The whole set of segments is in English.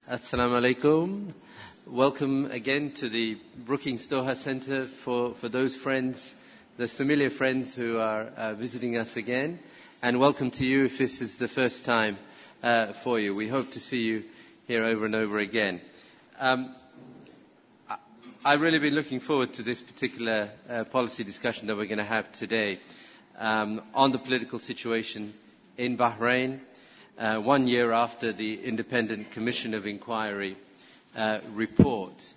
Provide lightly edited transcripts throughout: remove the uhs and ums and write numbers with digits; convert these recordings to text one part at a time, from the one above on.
Assalamu alaikum. Welcome again to the Brookings Doha Center for those friends, those familiar friends who are visiting us again. And welcome to you if this is the first time for you. We hope to see you here over and over again. I've really been looking forward to this particular policy discussion that we're going to have today on the political situation in Bahrain. 1 year after the Independent Commission of Inquiry report.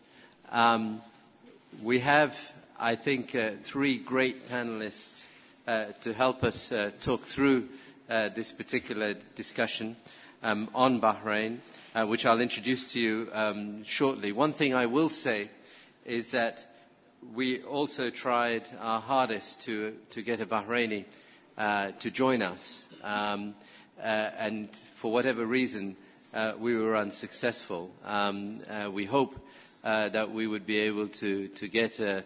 We have, I think, three great panelists to help us talk through this particular discussion on Bahrain, which I'll introduce to you shortly. One thing I will say is that we also tried our hardest to get a Bahraini to join us. And for whatever reason, we were unsuccessful. We hope that we would be able to get an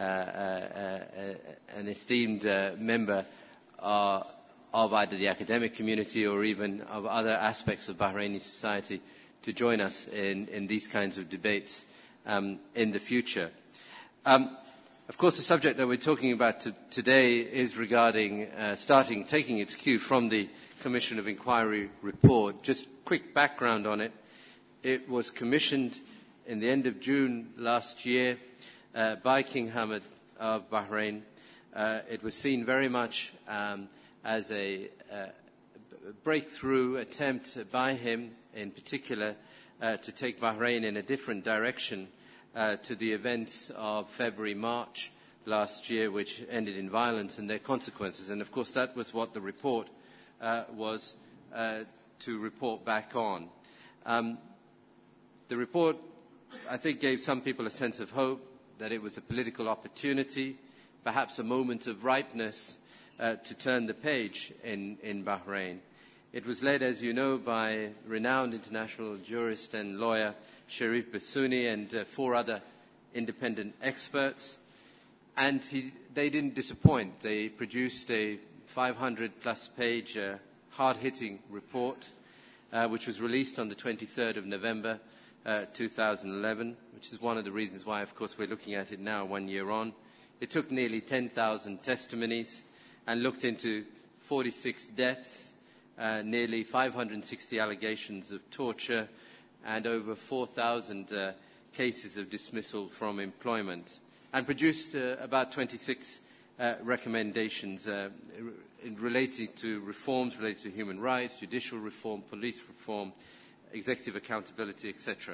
esteemed member of either the academic community or even of other aspects of Bahraini society to join us in these kinds of debates in the future. Of course, the subject that we're talking about today is regarding taking its cue from the Commission of Inquiry report. Just quick background on it. It was commissioned in the end of June last year by King Hamad of Bahrain. It was seen very much as a breakthrough attempt by him, in particular, to take Bahrain in a different direction to the events of February-March last year, which ended in violence and their consequences. And, of course, that was what the report was to report back on. The report, I think, gave some people a sense of hope that it was a political opportunity, perhaps a moment of ripeness to turn the page in Bahrain. It was led, as you know, by renowned international jurist and lawyer Sharif Bassouni and four other independent experts. And they didn't disappoint. They produced a 500-plus page hard-hitting report, which was released on the 23rd of November 2011, which is one of the reasons why, of course, we're looking at it now 1 year on. It took nearly 10,000 testimonies and looked into 46 deaths, nearly 560 allegations of torture, and over 4,000 cases of dismissal from employment, and produced about 26 recommendations relating to reforms related to human rights, judicial reform, police reform, executive accountability, etc.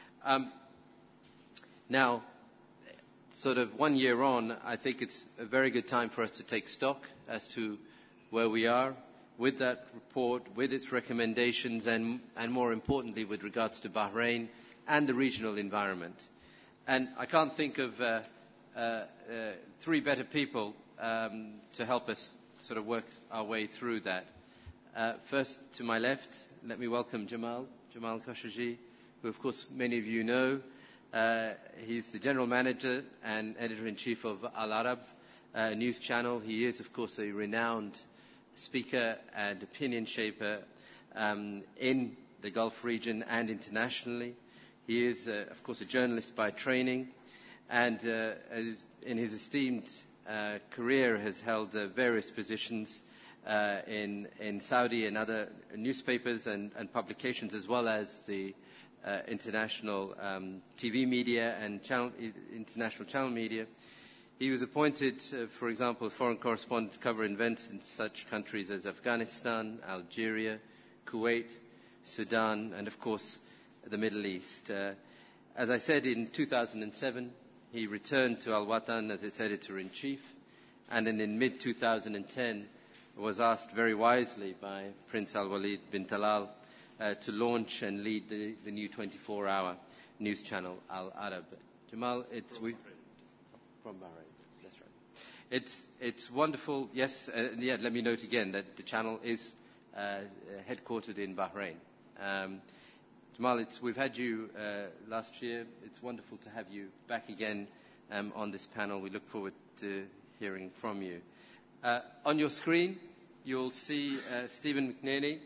Now, sort of 1 year on, I think it's a very good time for us to take stock as to where we are with that report, with its recommendations, and more importantly, with regards to Bahrain and the regional environment. And I can't think of three better people to help us sort of work our way through that. First, to my left, let me welcome Jamal Khashoggi, who, of course, many of you know. He's the general manager and editor-in-chief of Al Arab news channel. He is, of course, a renowned speaker and opinion shaper in the Gulf region and internationally. He is, of course, a journalist by training, and in his esteemed career has held various positions in Saudi and other newspapers and publications, as well as the international TV media and international channel media. He was appointed, for example, foreign correspondent to cover events in such countries as Afghanistan, Algeria, Kuwait, Sudan, and, of course, the Middle East. As I said, in 2007, he returned to Al Watan as its editor-in-chief, and then in mid-2010 was asked very wisely by Prince Al-Walid bin Talal to launch and lead the new 24-hour news channel, Al Arab. Jamal, from Bahrain. That's right. It's wonderful. Yes, let me note again that the channel is headquartered in Bahrain. Jamal, we've had you last year. It's wonderful to have you back again on this panel. We look forward to hearing from you. On your screen, you'll see Stephen McNerney,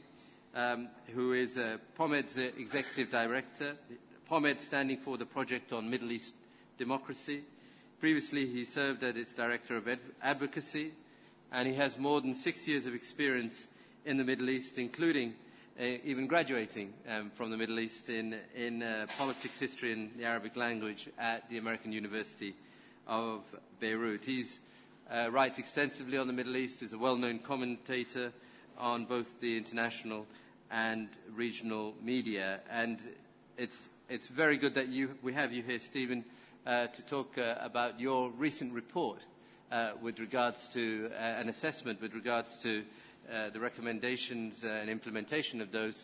who is POMED's Executive Director, POMED standing for the Project on Middle East Democracy. Previously, he served as its Director of Advocacy, and he has more than 6 years of experience in the Middle East, including even graduating from the Middle East in politics, history, and the Arabic language at the American University of Beirut. He writes extensively on the Middle East, is a well-known commentator on both the international and regional media. And it's very good that we have you here, Stephen, to talk about your recent report with regards to an assessment with regards to the recommendations and implementation of those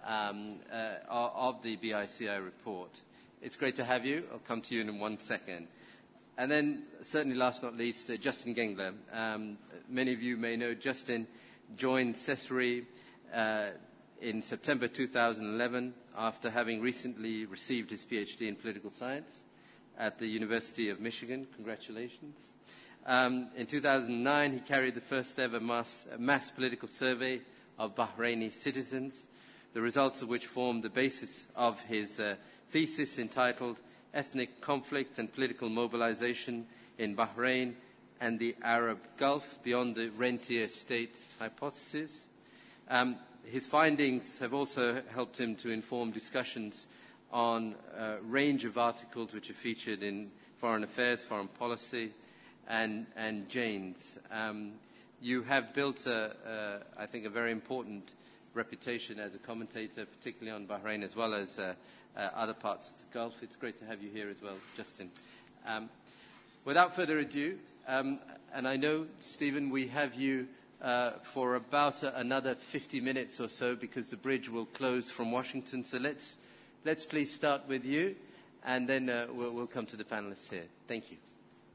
of the BICI report. It's great to have you. I'll come to you in 1 second. And then, certainly last but not least, Justin Gengler. Many of you may know Justin joined CESRI in September 2011 after having recently received his PhD in political science at the University of Michigan. Congratulations. In 2009, he carried the first ever mass political survey of Bahraini citizens, the results of which formed the basis of his thesis entitled Ethnic Conflict and Political Mobilization in Bahrain and the Arab Gulf Beyond the Rentier State Hypothesis. His findings have also helped him to inform discussions on a range of articles which are featured in Foreign Affairs, Foreign Policy, and Jane's. You have built, I think, a very important reputation as a commentator, particularly on Bahrain as well as other parts of the Gulf. It's great to have you here as well, Justin. Without further ado, and I know, Stephen, we have you for about another 50 minutes or so because the bridge will close from Washington. So let's please start with you, and then we'll come to the panelists here. Thank you.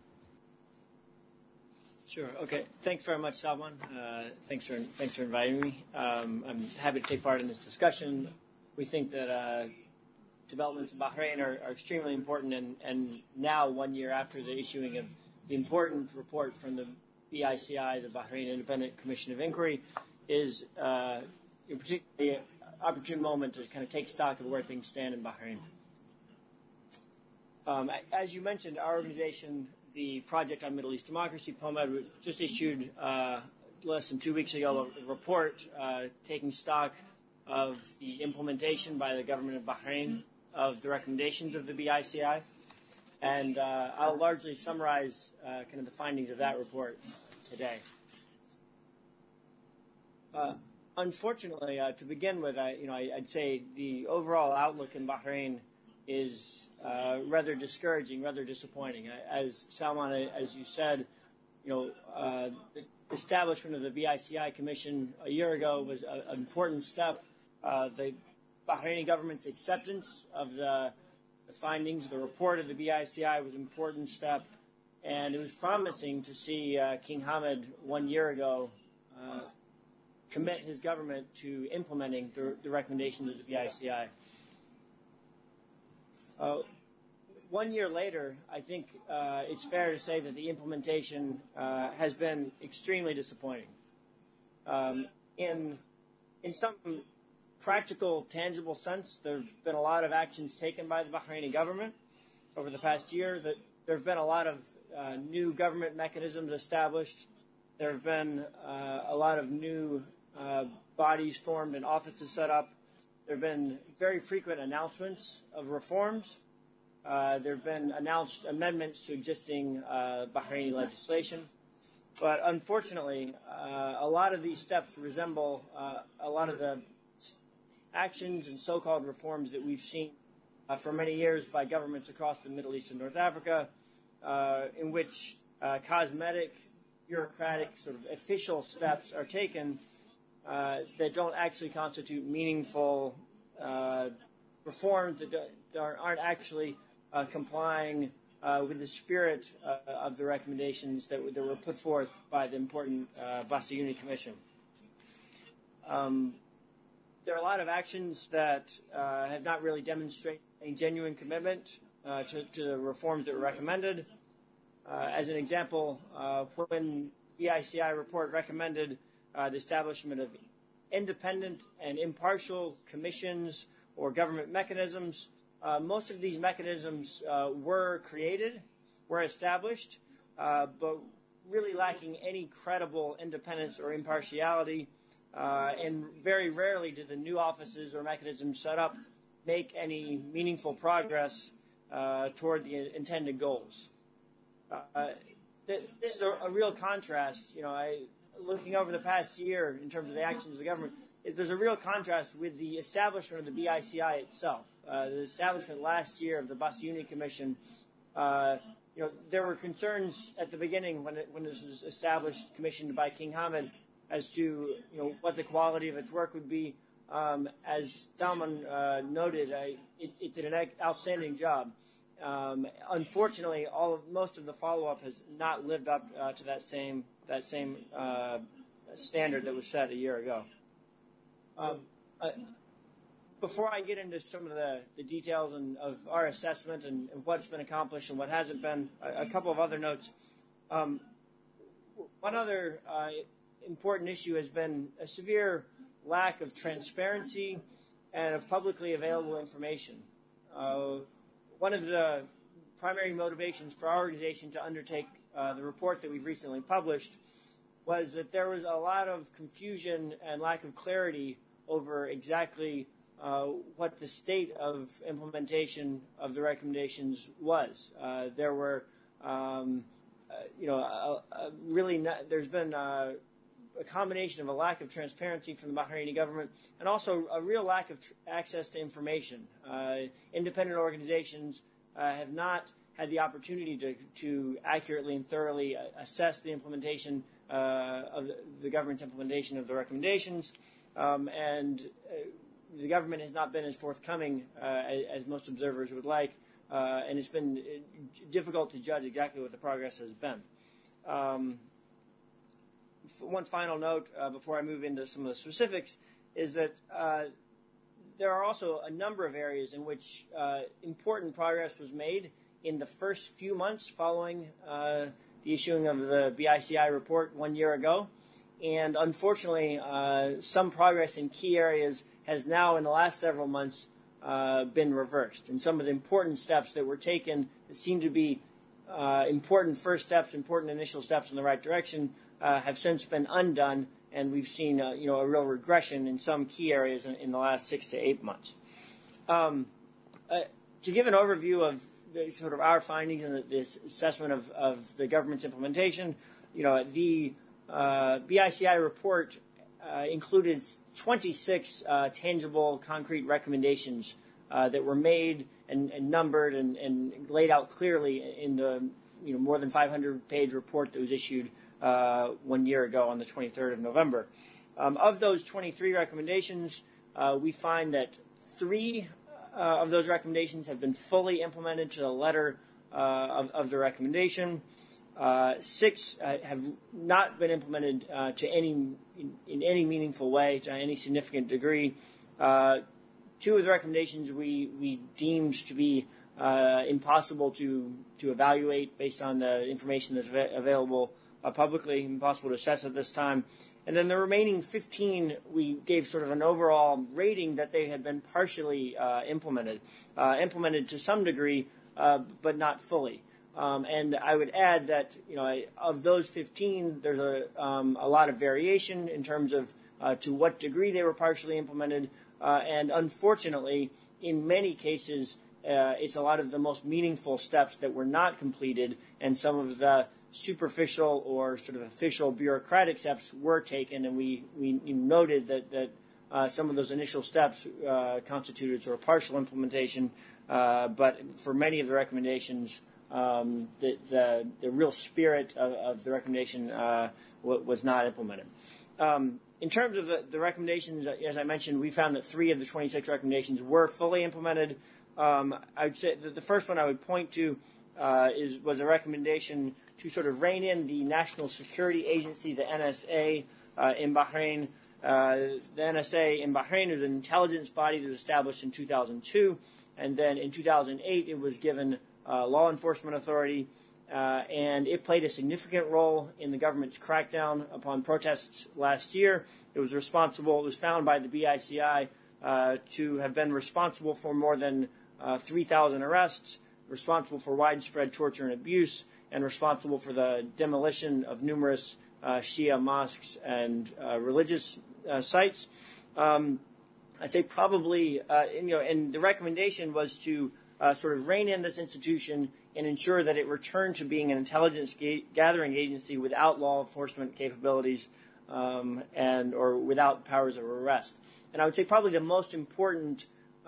Sure. Okay. Thanks very much, Salman. Thanks for inviting me. I'm happy to take part in this discussion. We think that developments in Bahrain are extremely important, and now, 1 year after the issuing of the important report from the BICI, the Bahrain Independent Commission of Inquiry, is particularly an opportune moment to kind of take stock of where things stand in Bahrain. As you mentioned, our organization, the Project on Middle East Democracy, POMED, just issued less than 2 weeks ago a report taking stock of the implementation by the government of Bahrain of the recommendations of the BICI. And I'll largely summarize kind of the findings of that report today. Unfortunately, to begin with, I'd say the overall outlook in Bahrain is rather discouraging, rather disappointing. As Salman, as you said, the establishment of the BICI Commission a year ago was an important step. The Bahraini government's acceptance of the findings, the report of the BICI was an important step, and it was promising to see King Hamad 1 year ago commit his government to implementing the recommendations of the BICI. 1 year later, I think it's fair to say that the implementation has been extremely disappointing. In some practical, tangible sense, there have been a lot of actions taken by the Bahraini government over the past year. There have been a lot of new government mechanisms established. There have been a lot of new bodies formed and offices set up. There have been very frequent announcements of reforms. There have been announced amendments to existing Bahraini legislation. But unfortunately, a lot of these steps resemble a lot of the actions and so-called reforms that we've seen for many years by governments across the Middle East and North Africa, in which cosmetic, bureaucratic, sort of official steps are taken that don't actually constitute meaningful reforms, that aren't actually complying with the spirit of the recommendations that were put forth by the important Bassiouni Commission. There are a lot of actions that have not really demonstrated a genuine commitment to the reforms that were recommended. As an example, when the BICI report recommended the establishment of independent and impartial commissions or government mechanisms. Most of these mechanisms were created, were established, but really lacking any credible independence or impartiality. And very rarely do the new offices or mechanisms set up make any meaningful progress toward the intended goals. This is a real contrast. Looking over the past year in terms of the actions of the government, there's a real contrast with the establishment of the BICI itself. The establishment last year of the Bassiouni Commission, there were concerns at the beginning when this was established, commissioned by King Hamad, as to what the quality of its work would be. As Salman noted, it did an outstanding job. Unfortunately, most of the follow-up has not lived up to that same standard that was set a year ago. Before I get into some of the details of our assessment and what's been accomplished and what hasn't been, a couple of other notes. One other important issue has been a severe lack of transparency and of publicly available information. One of the primary motivations for our organization to undertake the report that we've recently published was that there was a lot of confusion and lack of clarity over exactly what the state of implementation of the recommendations was. There were, there's been a combination of a lack of transparency from the Bahraini government and also a real lack of access to information. Independent organizations have not had the opportunity to accurately and thoroughly assess the implementation of the government's implementation of the recommendations, and the government has not been as forthcoming as most observers would like, and it's been difficult to judge exactly what the progress has been. One final note before I move into some of the specifics is that there are also a number of areas in which important progress was made in the first few months following the issuing of the BICI report 1 year ago. And unfortunately, some progress in key areas has now, in the last several months, been reversed. And some of the important steps that were taken that seem to be important first steps, important initial steps in the right direction, have since been undone, and we've seen a real regression in some key areas in the last 6 to 8 months. To give an overview of sort of our findings and this assessment of the government's implementation, the BICI report included 26 tangible, concrete recommendations that were made and numbered and laid out clearly in the more than 500-page report that was issued 1 year ago on the 23rd of November. Of those 23 recommendations, we find that 3 of those recommendations have been fully implemented to the letter of the recommendation. 6 have not been implemented in any meaningful way, to any significant degree. 2 of the recommendations we deemed to be impossible to evaluate based on the information that's available publicly, impossible to assess at this time. And then the remaining 15, we gave sort of an overall rating that they had been partially implemented to some degree, but not fully. And I would add that, of those 15, there's a lot of variation in terms of to what degree they were partially implemented. And unfortunately, in many cases, it's a lot of the most meaningful steps that were not completed, and some of the superficial or sort of official bureaucratic steps were taken, and we noted that some of those initial steps constituted sort of partial implementation, but for many of the recommendations, the real spirit of the recommendation was not implemented. In terms of the recommendations, as I mentioned, we found that 3 of the 26 recommendations were fully implemented. I'd say that the first one I would point to was a recommendation to sort of rein in the National Security Agency, the NSA, in Bahrain. The NSA in Bahrain is an intelligence body that was established in 2002, and then in 2008 it was given law enforcement authority. and it played a significant role in the government's crackdown upon protests last year. It was found by the BICI to have been responsible for more than 3,000 arrests, responsible for widespread torture and abuse, and responsible for the demolition of numerous Shia mosques and religious sites. I'd say probably, and the recommendation was to sort of rein in this institution and ensure that it returned to being an intelligence gathering agency without law enforcement capabilities or without powers of arrest. And I would say probably the most important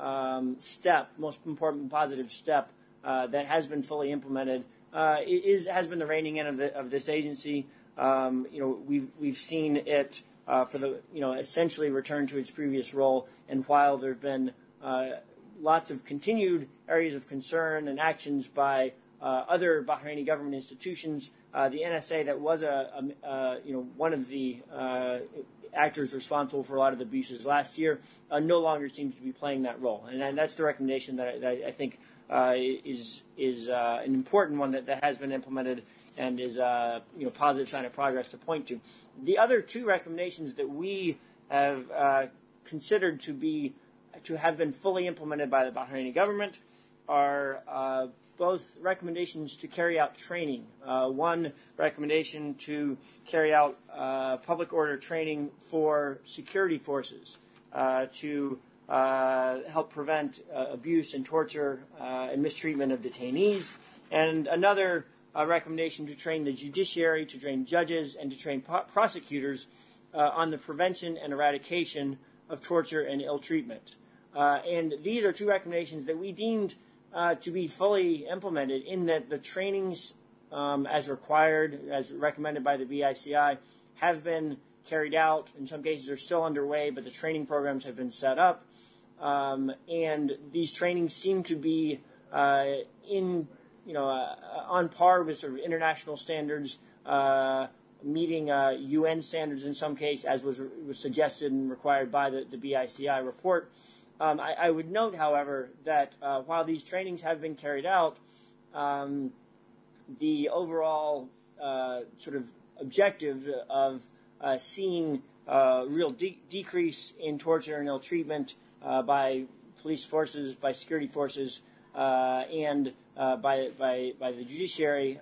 positive step that has been fully implemented has been the reining in of this agency. We've seen it essentially return to its previous role. And while there have been lots of continued areas of concern and actions by other Bahraini government institutions, the NSA, that was one of the actors responsible for a lot of the abuses last year, no longer seems to be playing that role. And that's the recommendation that I think is an important one that has been implemented and is a positive sign of progress to point to. The other two recommendations that we have considered to have been fully implemented by the Bahraini government are both recommendations to carry out training. One recommendation to carry out public order training for security forces to help prevent abuse and torture and mistreatment of detainees. And another recommendation to train the judiciary, to train judges, and to train prosecutors on the prevention and eradication of torture and ill treatment. And these are two recommendations that we deemed to be fully implemented, in that the trainings as required, as recommended by the BICI, have been carried out. In some cases, they're still underway, but the training programs have been set up. And these trainings seem to be on par with sort of international standards, meeting UN standards in some case, as was suggested and required by the BICI report. I would note, however, that while these trainings have been carried out, the overall sort of objective of seeing real decrease in torture and ill treatment by police forces, by security forces, and by the judiciary,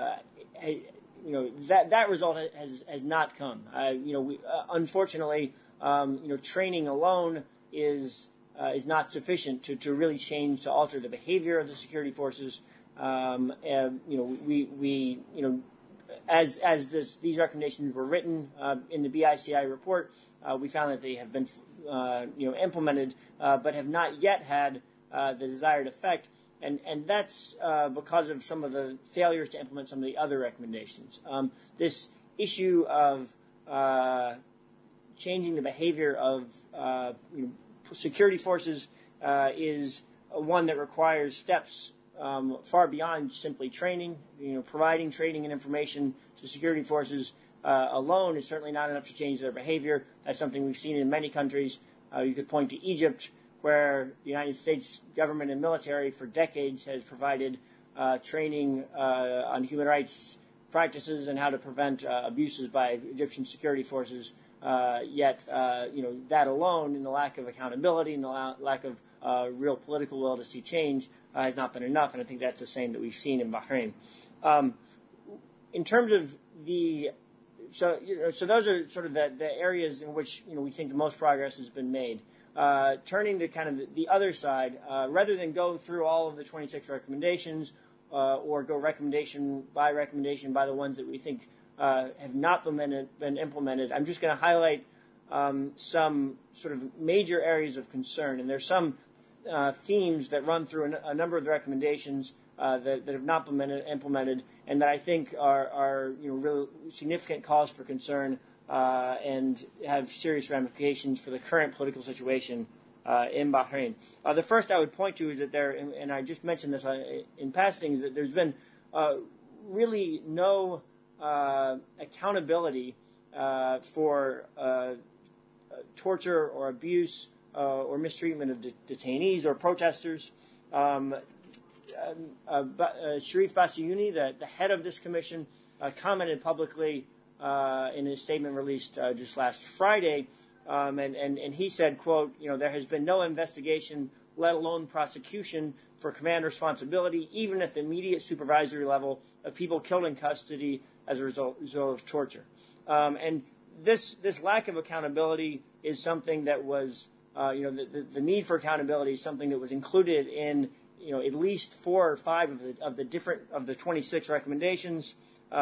that result has not come. Unfortunately, training alone is not sufficient to really change, to alter the behavior of the security forces. As these recommendations were written in the BICI report, we found that they have been implemented, but have not yet had the desired effect. And that's because of some of the failures to implement some of the other recommendations. This issue of changing the behavior of security forces is one that requires steps far beyond simply training. Providing training and information to security forces alone is certainly not enough to change their behavior. That's something we've seen in many countries. You could point to Egypt, where the United States government and military for decades has provided training on human rights practices and how to prevent abuses by Egyptian security forces. Yet, that alone, and the lack of accountability and the lack of real political will to see change, has not been enough. And I think that's the same that we've seen in Bahrain. In terms of so those are sort of the areas in which we think the most progress has been made. Turning to kind of the other side, rather than go through all of the 26 recommendations or go recommendation by the ones that we think have not been implemented, I'm just going to highlight some sort of major areas of concern. And there's some themes that run through a number of the recommendations that have not been implemented, and that I think are real significant cause for concern and have serious ramifications for the current political situation in Bahrain. The first I would point to is that and I just mentioned this in passing, is that there's been really no accountability for torture or abuse or mistreatment of detainees or protesters. Sharif Bassiouni, the head of this commission, commented publicly in his statement released just last Friday, and he said, quote, there has been no investigation, let alone prosecution, for command responsibility, even at the immediate supervisory level, of people killed in custody as a result of torture. And this lack of accountability is something that was, the need for accountability is something that was included in, at least 4 or 5 of the 26 recommendations.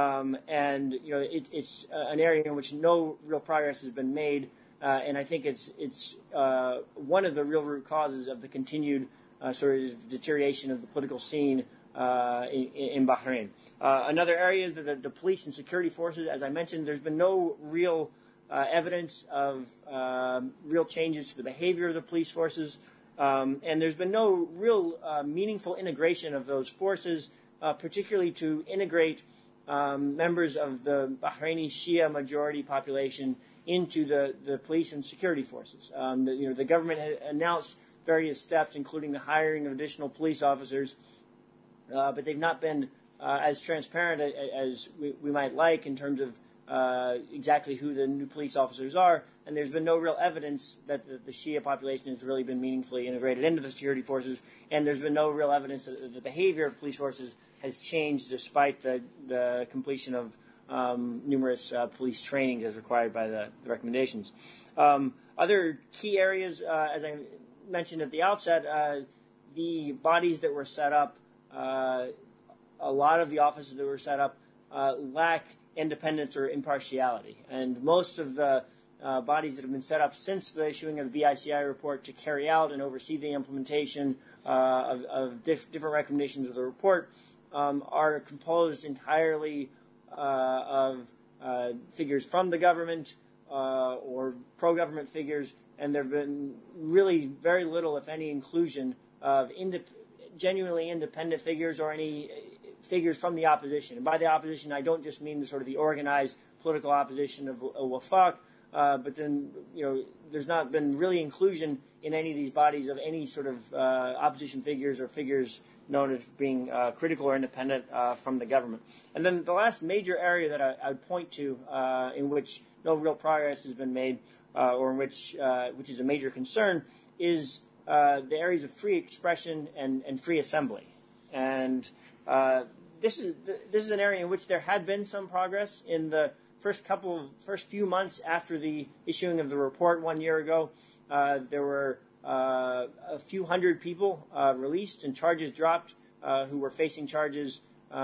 It's an area in which no real progress has been made. And I think it's one of the real root causes of the continued sort of deterioration of the political scene in Bahrain. Another area is the police and security forces. As I mentioned, there's been no real evidence of real changes to the behavior of the police forces. And there's been no real meaningful integration of those forces, particularly to integrate members of the Bahraini Shia majority population into the police and security forces. The government had announced various steps, including the hiring of additional police officers, but they've not been as transparent as we might like in terms of exactly who the new police officers are, and there's been no real evidence that the Shia population has really been meaningfully integrated into the security forces, and there's been no real evidence that the behavior of police forces has changed despite the completion of numerous police trainings as required by the recommendations. Other key areas, as I mentioned at the outset, the bodies that were set up, a lot of the offices that were set up lack independence or impartiality. And most of the bodies that have been set up since the issuing of the BICI report to carry out and oversee the implementation of different recommendations of the report are composed entirely of figures from the government or pro-government figures, and there have been really very little, if any, inclusion of genuinely independent figures or any figures from the opposition. And by the opposition, I don't just mean the organized political opposition of Wafaq, but then, there's not been really inclusion in any of these bodies of any sort of opposition figures or figures known as being critical or independent from the government. And then the last major area that I would point to in which no real progress has been made or in which is a major concern is the areas of free expression and free assembly. And this is an area in which there had been some progress in the first few months after the issuing of the report 1 year ago. There were a few hundred people released and charges dropped who were facing charges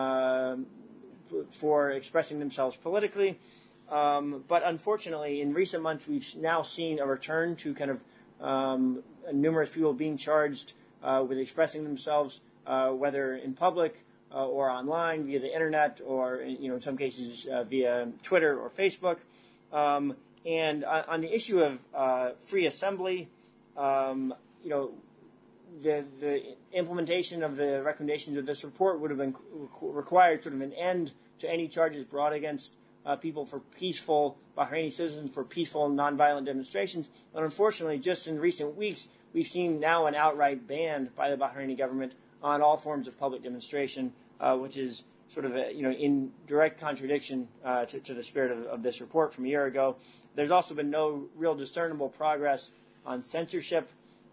for expressing themselves politically. But unfortunately, in recent months, we've now seen a return to kind of numerous people being charged with expressing themselves, whether in public or online via the internet, or in some cases via Twitter or Facebook. And on the issue of free assembly, the implementation of the recommendations of this report would have been required sort of an end to any charges brought against people for peaceful Bahraini citizens for peaceful and nonviolent demonstrations. But unfortunately, just in recent weeks, we've seen now an outright ban by the Bahraini government on all forms of public demonstration, which is sort of in direct contradiction to the spirit of this report from a year ago. There's also been no real discernible progress on censorship.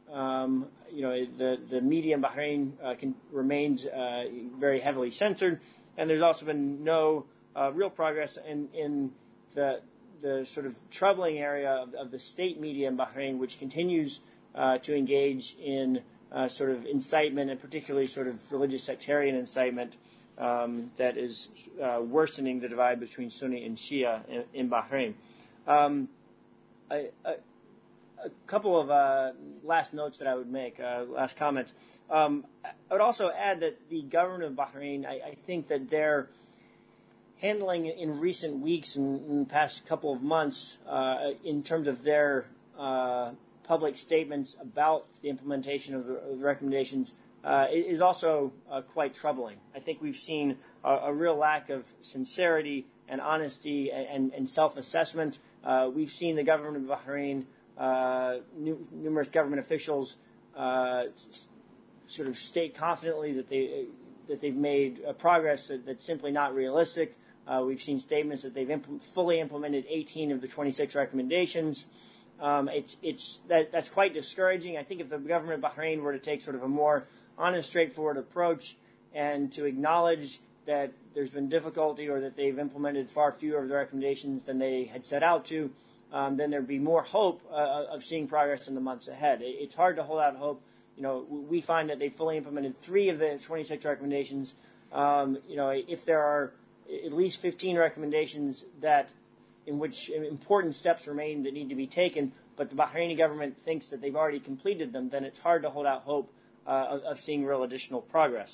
The media in Bahrain remains very heavily censored, and there's also been no real progress in the sort of troubling area of the state media in Bahrain, which continues to engage in sort of incitement, and particularly sort of religious sectarian incitement that is worsening the divide between Sunni and Shia in Bahrain. A couple of last notes that I would make, last comments. I would also add that the government of Bahrain, I think that they're handling in recent weeks and in the past couple of months, in terms of their public statements about the implementation of the recommendations, is also quite troubling. I think we've seen a real lack of sincerity and honesty and self-assessment. We've seen the government of Bahrain, numerous government officials sort of state confidently that they've made progress that's simply not realistic. We've seen statements that they've fully implemented 18 of the 26 recommendations. That's quite discouraging. I think if the government of Bahrain were to take sort of a more honest, straightforward approach and to acknowledge that there's been difficulty or that they've implemented far fewer of the recommendations than they had set out to, then there'd be more hope of seeing progress in the months ahead. It's hard to hold out hope. We find that they fully implemented 3 of the 26 recommendations. If there are at least 15 recommendations in which important steps remain that need to be taken, but the Bahraini government thinks that they've already completed them, then it's hard to hold out hope of seeing real additional progress.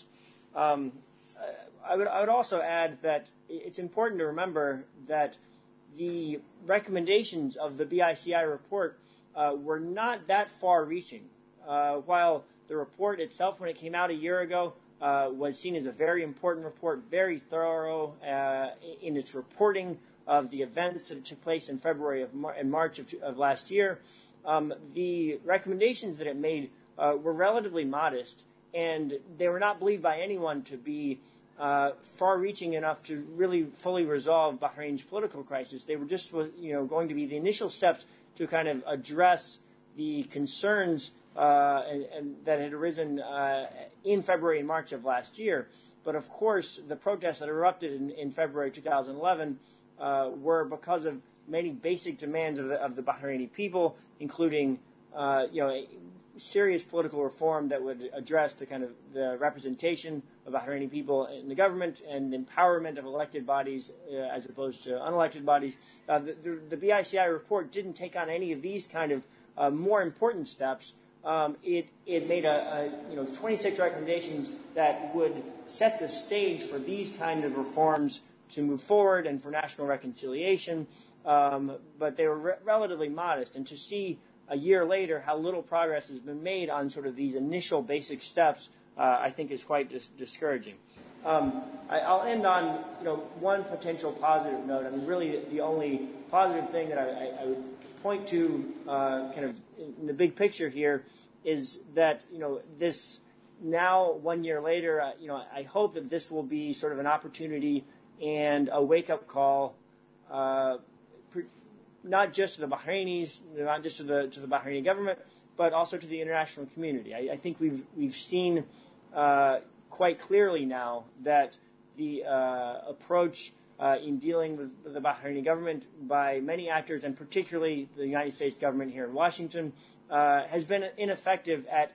I would also add that it's important to remember that the recommendations of the BICI report were not that far-reaching. While the report itself, when it came out a year ago, was seen as a very important report, very thorough in its reporting of the events that took place in February and March of last year, the recommendations that it made were relatively modest, and they were not believed by anyone to be far-reaching enough to really fully resolve Bahrain's political crisis. They were just, going to be the initial steps to kind of address the concerns and that had arisen in February and March of last year. But of course, the protests that erupted in February 2011 were because of many basic demands of the Bahraini people, including serious political reform that would address the representation of Bahraini people in the government and empowerment of elected bodies as opposed to unelected bodies. The BICI report didn't take on any of these kind of more important steps. It made 26 recommendations that would set the stage for these kind of reforms to move forward and for national reconciliation, but they were relatively modest. And to see a year later how little progress has been made on sort of these initial basic steps, I think is quite discouraging. I'll end on one potential positive note. I mean, really the only positive thing that I would point to kind of in the big picture here is that this now 1 year later, I hope that this will be sort of an opportunity and a wake-up call, not just to the Bahrainis, not just to the Bahraini government, but also to the international community. I think we've seen quite clearly now that the approach in dealing with the Bahraini government by many actors, and particularly the United States government here in Washington, has been ineffective at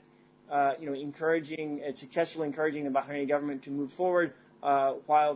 successfully encouraging the Bahraini government to move forward, while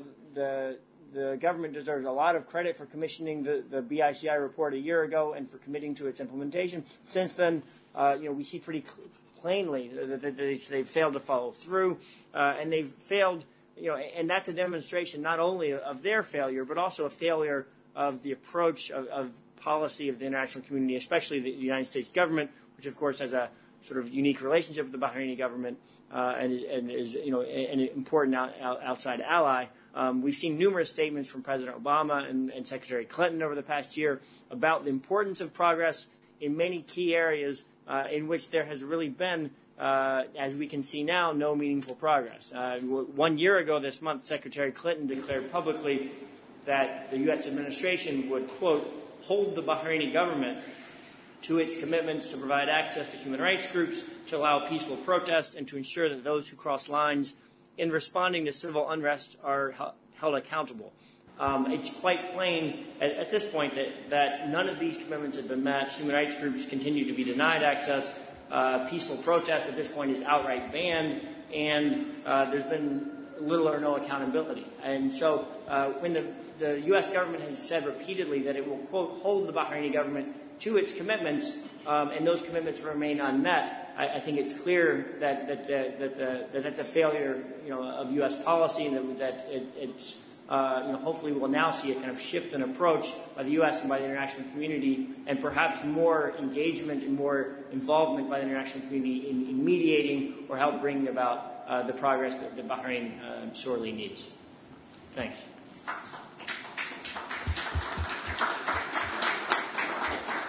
the government deserves a lot of credit for commissioning the BICI report a year ago and for committing to its implementation. Since then, we see pretty plainly that they've failed to follow through, and they've failed, and that's a demonstration not only of their failure, but also a failure of the approach of policy of the international community, especially the United States government, which of course has a sort of unique relationship with the Bahraini government and is an important outside ally. We've seen numerous statements from President Obama and Secretary Clinton over the past year about the importance of progress in many key areas in which there has really been, as we can see now, no meaningful progress. 1 year ago this month, Secretary Clinton declared publicly that the U.S. administration would, quote, hold the Bahraini government to its commitments to provide access to human rights groups, to allow peaceful protest, and to ensure that those who cross lines in responding to civil unrest are held accountable. It's quite plain at this point that none of these commitments have been met. Human rights groups continue to be denied access. Peaceful protest at this point is outright banned, and there's been little or no accountability. And so when the U.S. government has said repeatedly that it will, quote, hold the Bahraini government to its commitments, and those commitments remain unmet, I think it's clear that that's a failure, of U.S. policy, and that it's hopefully we'll now see a kind of shift in approach by the U.S. and by the international community, and perhaps more engagement and more involvement by the international community in mediating or help bring about the progress that Bahrain sorely needs. Thanks.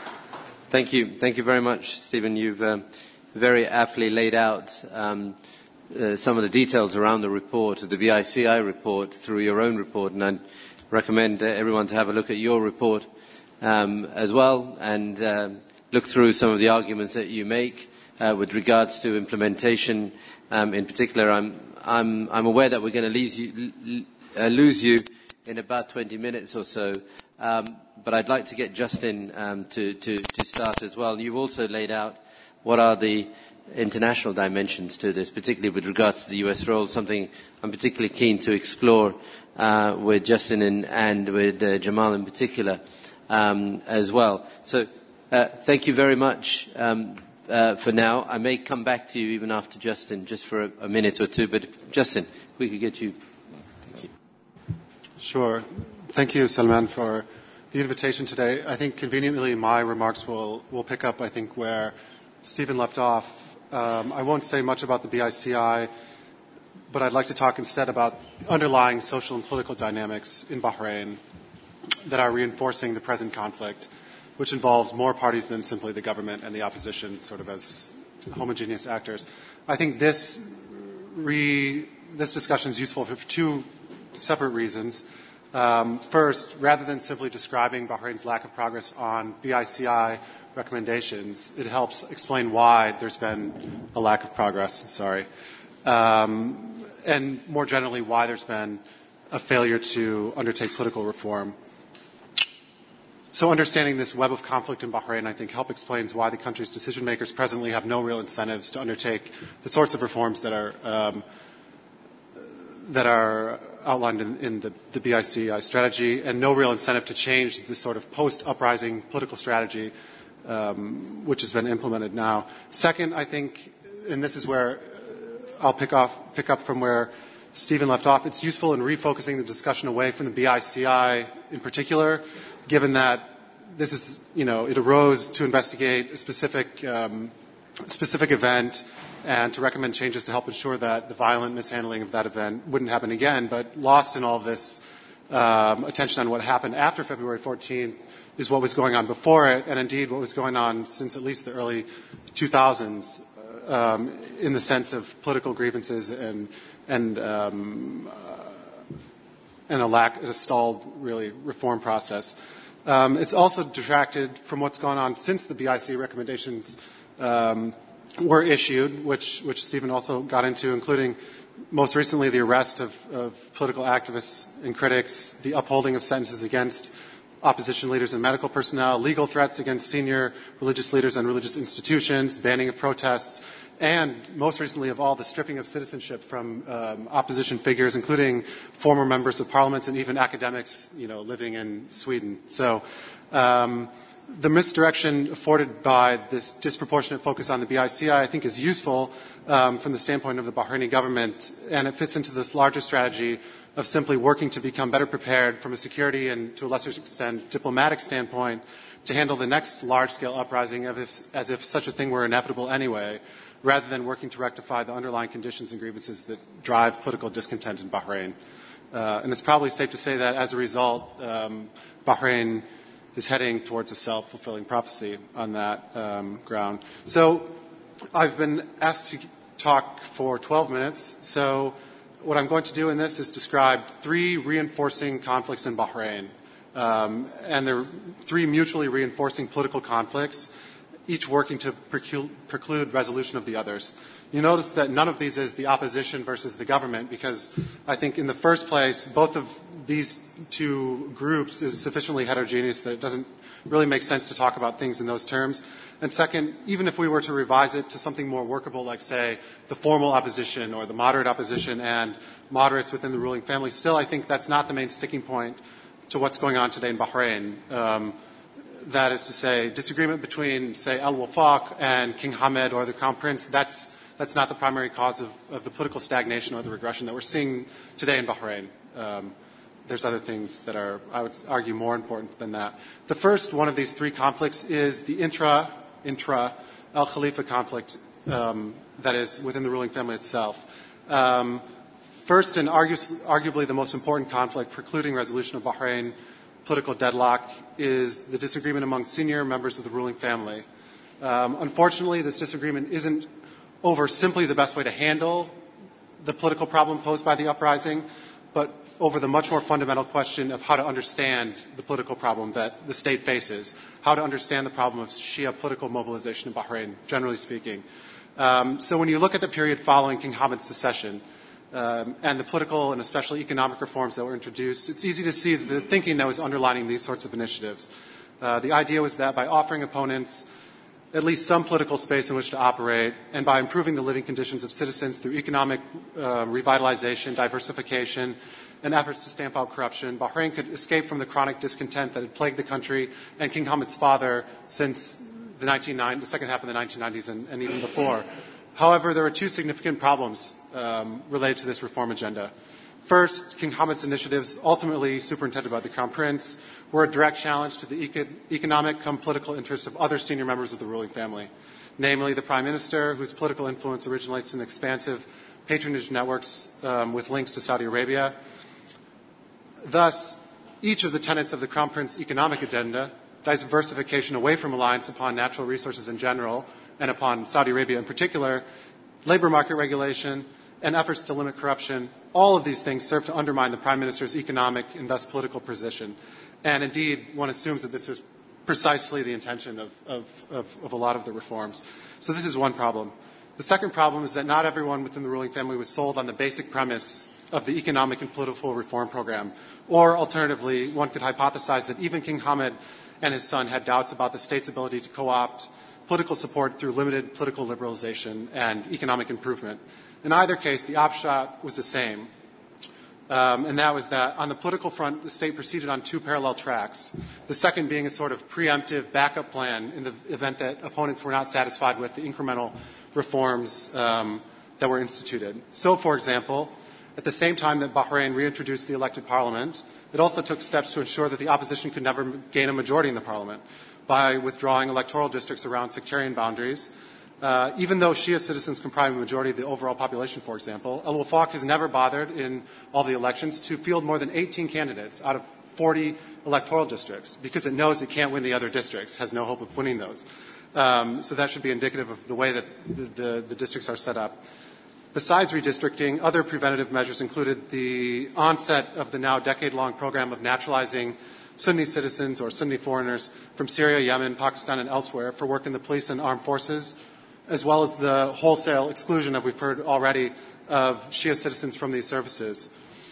Thank you very much, Stephen. You've very aptly laid out some of the details around the report, the BICI report, through your own report, and I'd recommend everyone to have a look at your report as well, and look through some of the arguments that you make with regards to implementation. In particular, I'm aware that we're going to lose you in about 20 minutes or so, but I'd like to get Justin to start as well. You've also laid out what are the international dimensions to this, particularly with regards to the US role, something I'm particularly keen to explore with Justin and with Jamal in particular as well. So thank you very much for now. I may come back to you even after Justin, just for a minute or two, but Justin, if we could get you. Thank you. Sure. Thank you, Salman, for the invitation today. I think conveniently my remarks will pick up, I think, where Stephen left off. I won't say much about the BICI, but I'd like to talk instead about the underlying social and political dynamics in Bahrain that are reinforcing the present conflict, which involves more parties than simply the government and the opposition, sort of as homogeneous actors. I think this discussion is useful for two separate reasons. First, rather than simply describing Bahrain's lack of progress on BICI recommendations, it helps explain why there's been a lack of progress, and more generally why there's been a failure to undertake political reform. So understanding this web of conflict in Bahrain, I think, help explains why the country's decision makers presently have no real incentives to undertake the sorts of reforms that are outlined in the BICI strategy, and no real incentive to change the sort of post-uprising political strategy which has been implemented now. Second, I think, and this is where I'll pick up from where Stephen left off, it's useful in refocusing the discussion away from the BICI in particular, given that this is, it arose to investigate a specific event and to recommend changes to help ensure that the violent mishandling of that event wouldn't happen again. But lost in all of this attention on what happened after February 14th is what was going on before it, and indeed what was going on since at least the early 2000s in the sense of political grievances and a stalled, really, reform process. It's also detracted from what's gone on since the BIC recommendations were issued, which Stephen also got into, including most recently the arrest of political activists and critics, the upholding of sentences against opposition leaders and medical personnel, legal threats against senior religious leaders and religious institutions, banning of protests, and most recently of all, the stripping of citizenship from opposition figures, including former members of parliament and even academics, living in Sweden. So the misdirection afforded by this disproportionate focus on the BICI, I think, is useful from the standpoint of the Bahraini government, and it fits into this larger strategy of simply working to become better prepared from a security and, to a lesser extent, diplomatic standpoint to handle the next large-scale uprising as if such a thing were inevitable anyway, rather than working to rectify the underlying conditions and grievances that drive political discontent in Bahrain. And it's probably safe to say that as a result, Bahrain is heading towards a self-fulfilling prophecy on that ground. So I've been asked to talk for 12 minutes. So what I'm going to do in this is describe three reinforcing conflicts in Bahrain. And they're three mutually reinforcing political conflicts, each working to preclude resolution of the others. You notice that none of these is the opposition versus the government, because I think in the first place, both of these two groups is sufficiently heterogeneous that it doesn't really make sense to talk about things in those terms. And second, even if we were to revise it to something more workable, like, say, the formal opposition or the moderate opposition and moderates within the ruling family, still I think that's not the main sticking point to what's going on today in Bahrain. That is to say, disagreement between, say, Al-Wafaq and King Hamad or the Crown Prince, that's not the primary cause of the political stagnation or the regression that we're seeing today in Bahrain. There's other things that are, I would argue, more important than that. The first one of these three conflicts is the intra Al-Khalifa conflict that is within the ruling family itself. First, and arguably the most important conflict precluding resolution of Bahrain political deadlock, is the disagreement among senior members of the ruling family. Unfortunately, this disagreement isn't over simply the best way to handle the political problem posed by the uprising, but over the much more fundamental question of how to understand the political problem that the state faces, how to understand the problem of Shia political mobilization in Bahrain, generally speaking. So when you look at the period following King Hamid's secession and the political and especially economic reforms that were introduced, it's easy to see the thinking that was underlining these sorts of initiatives. The idea was that by offering opponents at least some political space in which to operate, and by improving the living conditions of citizens through economic revitalization, diversification, and efforts to stamp out corruption, Bahrain could escape from the chronic discontent that had plagued the country and King Hamid's father since the second half of the 1990s and even before. However, there were two significant problems related to this reform agenda. First, King Hamid's initiatives, ultimately superintended by the Crown Prince, were a direct challenge to the economic cum political interests of other senior members of the ruling family, namely the Prime Minister, whose political influence originates in expansive patronage networks with links to Saudi Arabia. Thus, each of the tenets of the Crown Prince economic agenda, diversification away from reliance upon natural resources in general and upon Saudi Arabia in particular, labor market regulation, and efforts to limit corruption, all of these things serve to undermine the Prime Minister's economic and thus political position. And indeed, one assumes that this was precisely the intention of a lot of the reforms. So this is one problem. The second problem is that not everyone within the ruling family was sold on the basic premise of the economic and political reform program. Or alternatively, one could hypothesize that even King Hamid and his son had doubts about the state's ability to co-opt political support through limited political liberalization and economic improvement. In either case, the upshot was the same, and that was that on the political front, the state proceeded on two parallel tracks, the second being a sort of preemptive backup plan in the event that opponents were not satisfied with the incremental reforms that were instituted. So, for example, at the same time that Bahrain reintroduced the elected parliament, it also took steps to ensure that the opposition could never gain a majority in the parliament by withdrawing electoral districts around sectarian boundaries. Even though Shia citizens comprise a majority of the overall population, for example, Al-Wafaq has never bothered in all the elections to field more than 18 candidates out of 40 electoral districts because it knows it can't win the other districts, has no hope of winning those. So that should be indicative of the way that the districts are set up. Besides redistricting, other preventative measures included the onset of the now decade-long program of naturalizing Sunni citizens or Sunni foreigners from Syria, Yemen, Pakistan, and elsewhere for work in the police and armed forces, as well as the wholesale exclusion, as we've heard already, of Shia citizens from these services.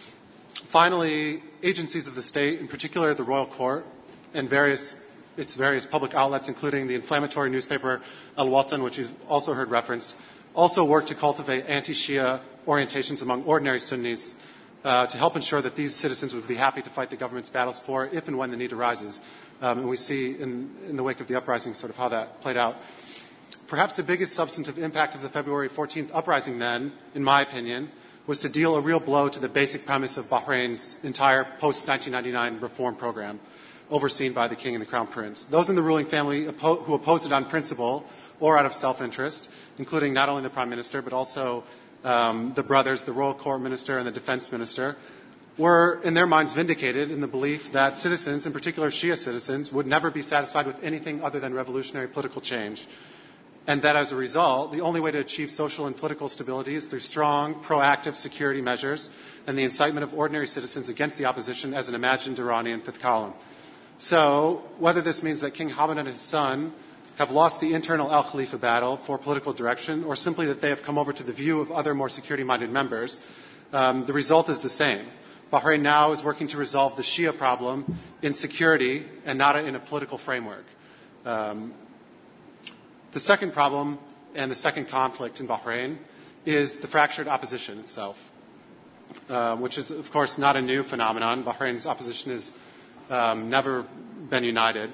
Finally, agencies of the state, in particular the Royal Court and its various public outlets, including the inflammatory newspaper Al-Watan, which you've also heard referenced, also work to cultivate anti-Shia orientations among ordinary Sunnis to help ensure that these citizens would be happy to fight the government's battles for if and when the need arises. And we see in the wake of the uprising sort of how that played out. Perhaps the biggest substantive impact of the February 14th uprising then, in my opinion, was to deal a real blow to the basic premise of Bahrain's entire post-1999 reform program, overseen by the King and the Crown Prince. Those in the ruling family who opposed it on principle or out of self-interest, including not only the Prime Minister but also the brothers, the Royal Court Minister and the Defense Minister, were in their minds vindicated in the belief that citizens, in particular Shia citizens, would never be satisfied with anything other than revolutionary political change. And that as a result, the only way to achieve social and political stability is through strong, proactive security measures and the incitement of ordinary citizens against the opposition as an imagined Iranian fifth column. So, whether this means that King Hamid and his son have lost the internal Al-Khalifa battle for political direction, or simply that they have come over to the view of other more security-minded members, the result is the same. Bahrain now is working to resolve the Shia problem in security and not in a political framework. The second problem and the second conflict in Bahrain is the fractured opposition itself, which is, of course, not a new phenomenon. Bahrain's opposition has never been united,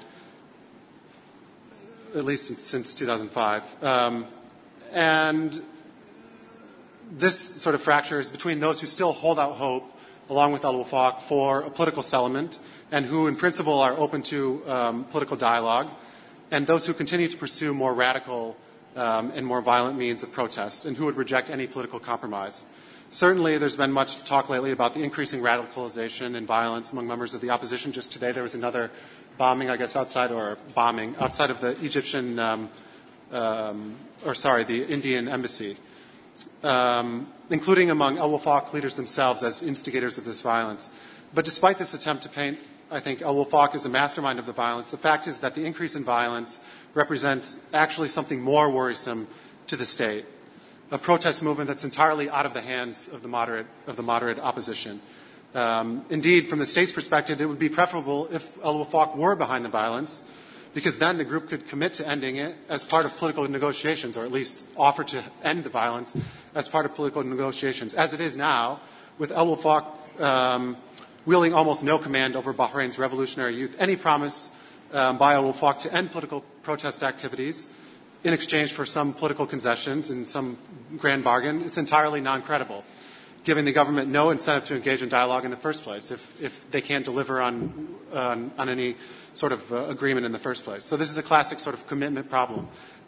at least since 2005. And this sort of fracture is between those who still hold out hope, along with Al-Wafaq, for a political settlement and who, in principle, are open to political dialogue, and those who continue to pursue more radical and more violent means of protest and who would reject any political compromise. Certainly, there's been much talk lately about the increasing radicalization and violence among members of the opposition. Just today, there was another bombing, I guess, outside of the Egyptian, the Indian embassy. But including among al-Wafaq leaders themselves as instigators of this violence. But despite this attempt to paint, I think, al-Wafaq as a mastermind of the violence, the fact is that the increase in violence represents actually something more worrisome to the state, a protest movement that's entirely out of the hands of the moderate opposition. Indeed, from the state's perspective, it would be preferable if al-Wafaq were behind the violence, because then the group could commit to ending it as part of political negotiations, or at least offer to end the violence as part of political negotiations. As it is now, with al-Wafaq wielding almost no command over Bahrain's revolutionary youth, any promise by al-Wafaq to end political protest activities in exchange for some political concessions and some grand bargain, it's entirely non-credible, giving the government no incentive to engage in dialogue in the first place if they can't deliver on any sort of agreement in the first place. So this is a classic sort of commitment problem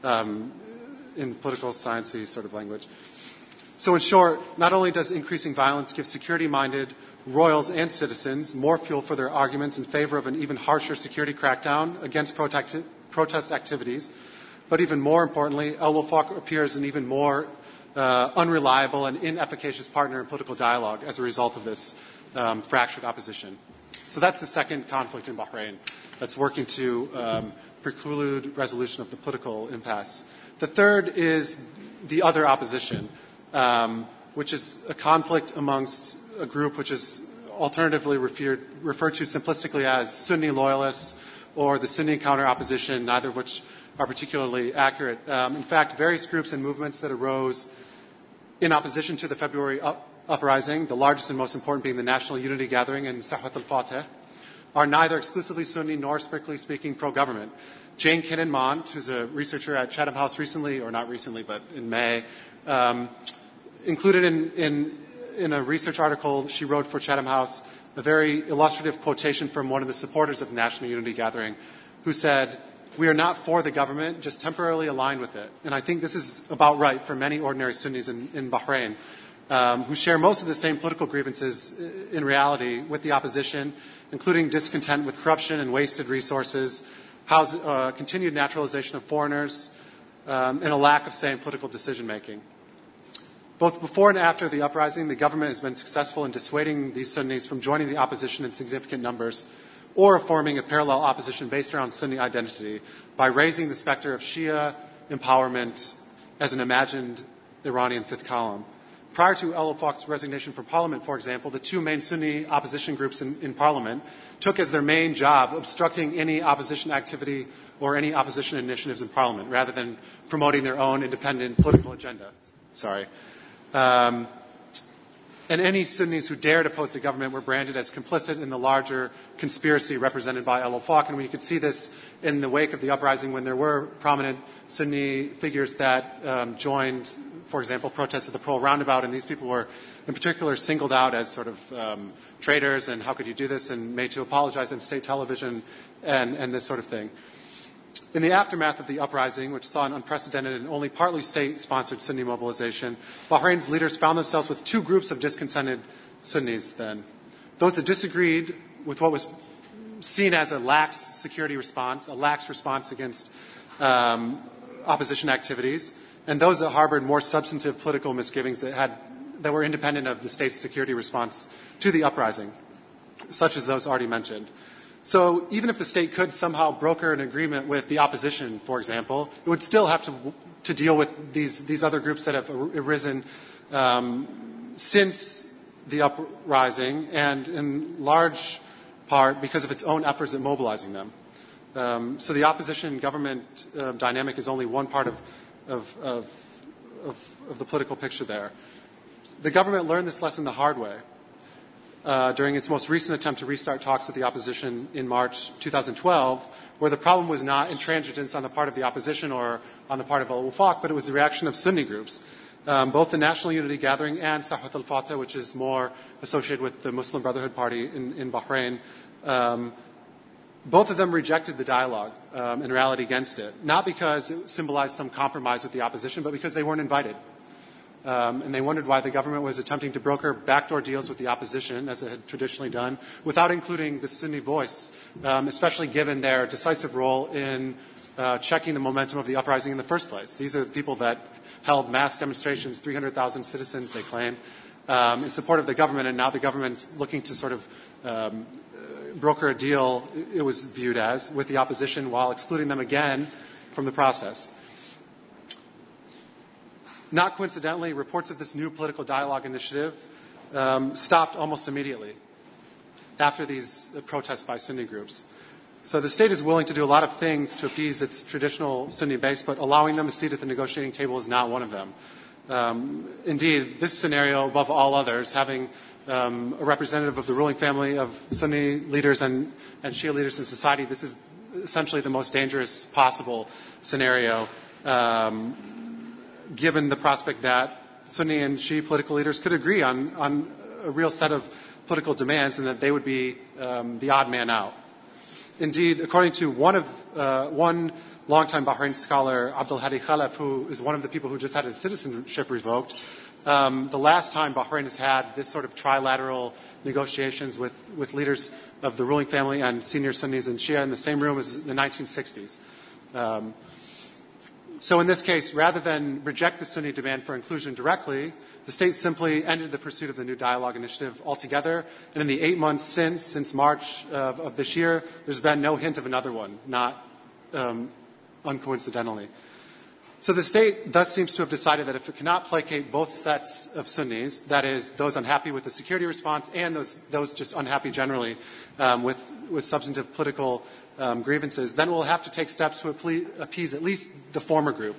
in political sciencey sort of language. So in short, not only does increasing violence give security-minded royals and citizens more fuel for their arguments in favor of an even harsher security crackdown against protest activities, but even more importantly, al-Wafaq appears an even more unreliable and inefficacious partner in political dialogue as a result of this fractured opposition. So that's the second conflict in Bahrain that's working to preclude resolution of the political impasse. The third is the other opposition, which is a conflict amongst a group which is alternatively referred to simplistically as Sunni loyalists or the Sunni counter-opposition, neither of which are particularly accurate. In fact, various groups and movements that arose in opposition to the February uprising, the largest and most important being the National Unity Gathering in Sahwat al-Fateh, are neither exclusively Sunni nor, strictly speaking, pro-government. Jane Kinnan-Mond, who's a researcher at Chatham House recently, or not recently, but in May, included in a research article she wrote for Chatham House a very illustrative quotation from one of the supporters of the National Unity Gathering, who said, "We are not for the government, just temporarily aligned with it." And I think this is about right for many ordinary Sunnis in Bahrain, who share most of the same political grievances in reality with the opposition, including discontent with corruption and wasted resources, continued naturalization of foreigners, and a lack of say in political decision-making. Both before and after the uprising, the government has been successful in dissuading these Sunnis from joining the opposition in significant numbers or forming a parallel opposition based around Sunni identity by raising the specter of Shia empowerment as an imagined Iranian fifth column. Prior to al-Wafaq's resignation from parliament, for example, the two main Sunni opposition groups in parliament took as their main job obstructing any opposition activity or any opposition initiatives in parliament rather than promoting their own independent political agenda. And any Sunnis who dared oppose the government were branded as complicit in the larger conspiracy represented by al-Wafaq. And we could see this in the wake of the uprising when there were prominent Sunni figures that joined, for example, protests at the Pearl Roundabout. And these people were in particular singled out as sort of traitors and how could you do this, and made to apologize on state television and this sort of thing. In the aftermath of the uprising, which saw an unprecedented and only partly state-sponsored Sunni mobilization, Bahrain's leaders found themselves with two groups of discontented Sunnis then. Those that disagreed with what was seen as a lax security response, a lax response against opposition activities, and those that harbored more substantive political misgivings that were independent of the state's security response to the uprising, such as those already mentioned. So even if the state could somehow broker an agreement with the opposition, for example, it would still have to deal with these other groups that have arisen since the uprising, and in large part because of its own efforts at mobilizing them. So the opposition government dynamic is only one part of the political picture there. The government learned this lesson the hard way. During its most recent attempt to restart talks with the opposition in March 2012, where the problem was not intransigence on the part of the opposition or on the part of al-Wafaq, but it was the reaction of Sunni groups. Both the National Unity Gathering and Sahwat al-Fateh, which is more associated with the Muslim Brotherhood Party in Bahrain, both of them rejected the dialogue and rallied against it, not because it symbolized some compromise with the opposition, but because they weren't invited. And they wondered why the government was attempting to broker backdoor deals with the opposition, as it had traditionally done, without including the Sunni voice, especially given their decisive role in checking the momentum of the uprising in the first place. These are the people that held mass demonstrations, 300,000 citizens, they claim, in support of the government, and now the government's looking to sort of broker a deal, it was viewed as, with the opposition while excluding them again from the process. Not coincidentally, reports of this new political dialogue initiative stopped almost immediately after these protests by Sunni groups. So the state is willing to do a lot of things to appease its traditional Sunni base, but allowing them a seat at the negotiating table is not one of them. Indeed, this scenario, above all others, having a representative of the ruling family of Sunni leaders and Shia leaders in society, this is essentially the most dangerous possible scenario, given the prospect that Sunni and Shia political leaders could agree on a real set of political demands and that they would be the odd man out. Indeed, according to one longtime Bahraini scholar, Abdul Hadi Khalaf, who is one of the people who just had his citizenship revoked, the last time Bahrain has had this sort of trilateral negotiations with leaders of the ruling family and senior Sunnis and Shia in the same room as the 1960s. So in this case, rather than reject the Sunni demand for inclusion directly, the state simply ended the pursuit of the new dialogue initiative altogether. And in the 8 months since March of this year, there's been no hint of another one, not uncoincidentally. So the state thus seems to have decided that if it cannot placate both sets of Sunnis, that is, those unhappy with the security response and those just unhappy generally with substantive political grievances, then we'll have to take steps to appease at least the former group,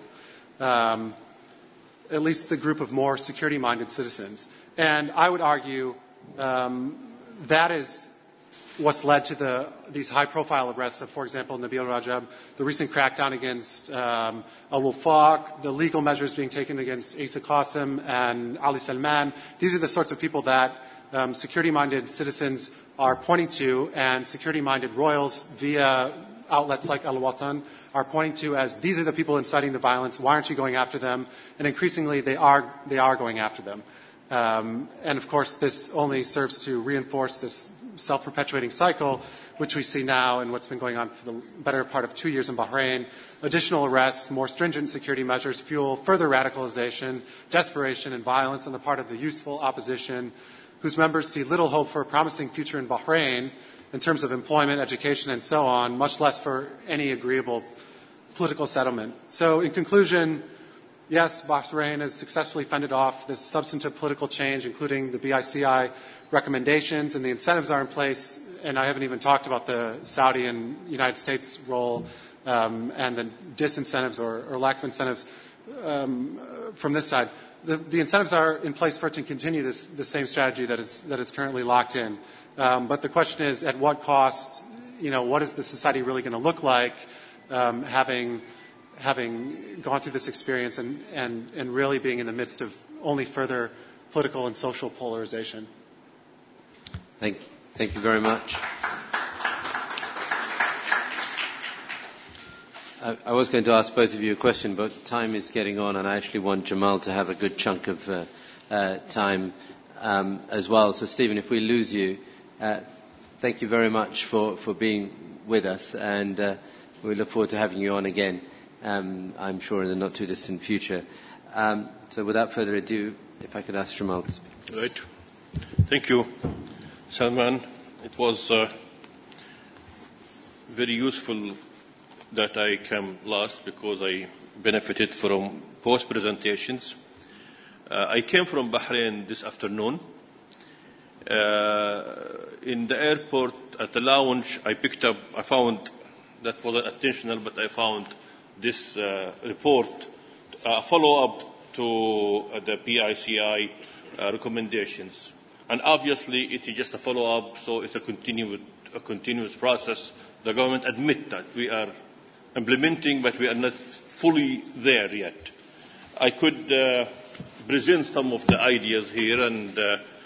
at least the group of more security-minded citizens. And I would argue that is what's led to these high-profile arrests of, for example, Nabil Rajab, the recent crackdown against Al-Wafaq, the legal measures being taken against Isa Qasim and Ali Salman. These are the sorts of people that security-minded citizens are pointing to, and security-minded royals via outlets like Al-Watan are pointing to as these are the people inciting the violence. Why aren't you going after them? And increasingly, they are going after them. And of course, this only serves to reinforce this self-perpetuating cycle, which we see now and what's been going on for the better part of 2 years in Bahrain. Additional arrests, more stringent security measures fuel further radicalization, desperation, and violence on the part of the useful opposition, whose members see little hope for a promising future in Bahrain in terms of employment, education, and so on, much less for any agreeable political settlement. So in conclusion, yes, Bahrain has successfully fended off this substantive political change, including the BICI recommendations, and the incentives are in place. And I haven't even talked about the Saudi and United States role and the disincentives or lack of incentives from this side. The incentives are in place for it to continue the same strategy that it's currently locked in. But the question is, at what cost? What is the society really going to look like, having gone through this experience and really being in the midst of only further political and social polarization? Thank you very much. I was going to ask both of you a question, but time is getting on, and I actually want Jamal to have a good chunk of time as well. So, Stephen, if we lose you, thank you very much for being with us, and we look forward to having you on again, I'm sure, in the not-too-distant future. So without further ado, if I could ask Jamal to speak. Right. Thank you, Salman. It was very useful that I came last because I benefited from both presentations. I came from Bahrain this afternoon. In the airport, at the lounge, I found, that wasn't intentional, but I found this report, a follow-up to the PICI recommendations. And obviously, it is just a follow-up, so it's a continuous process. The government admit that we are implementing, but we are not fully there yet. I could present some of the ideas here and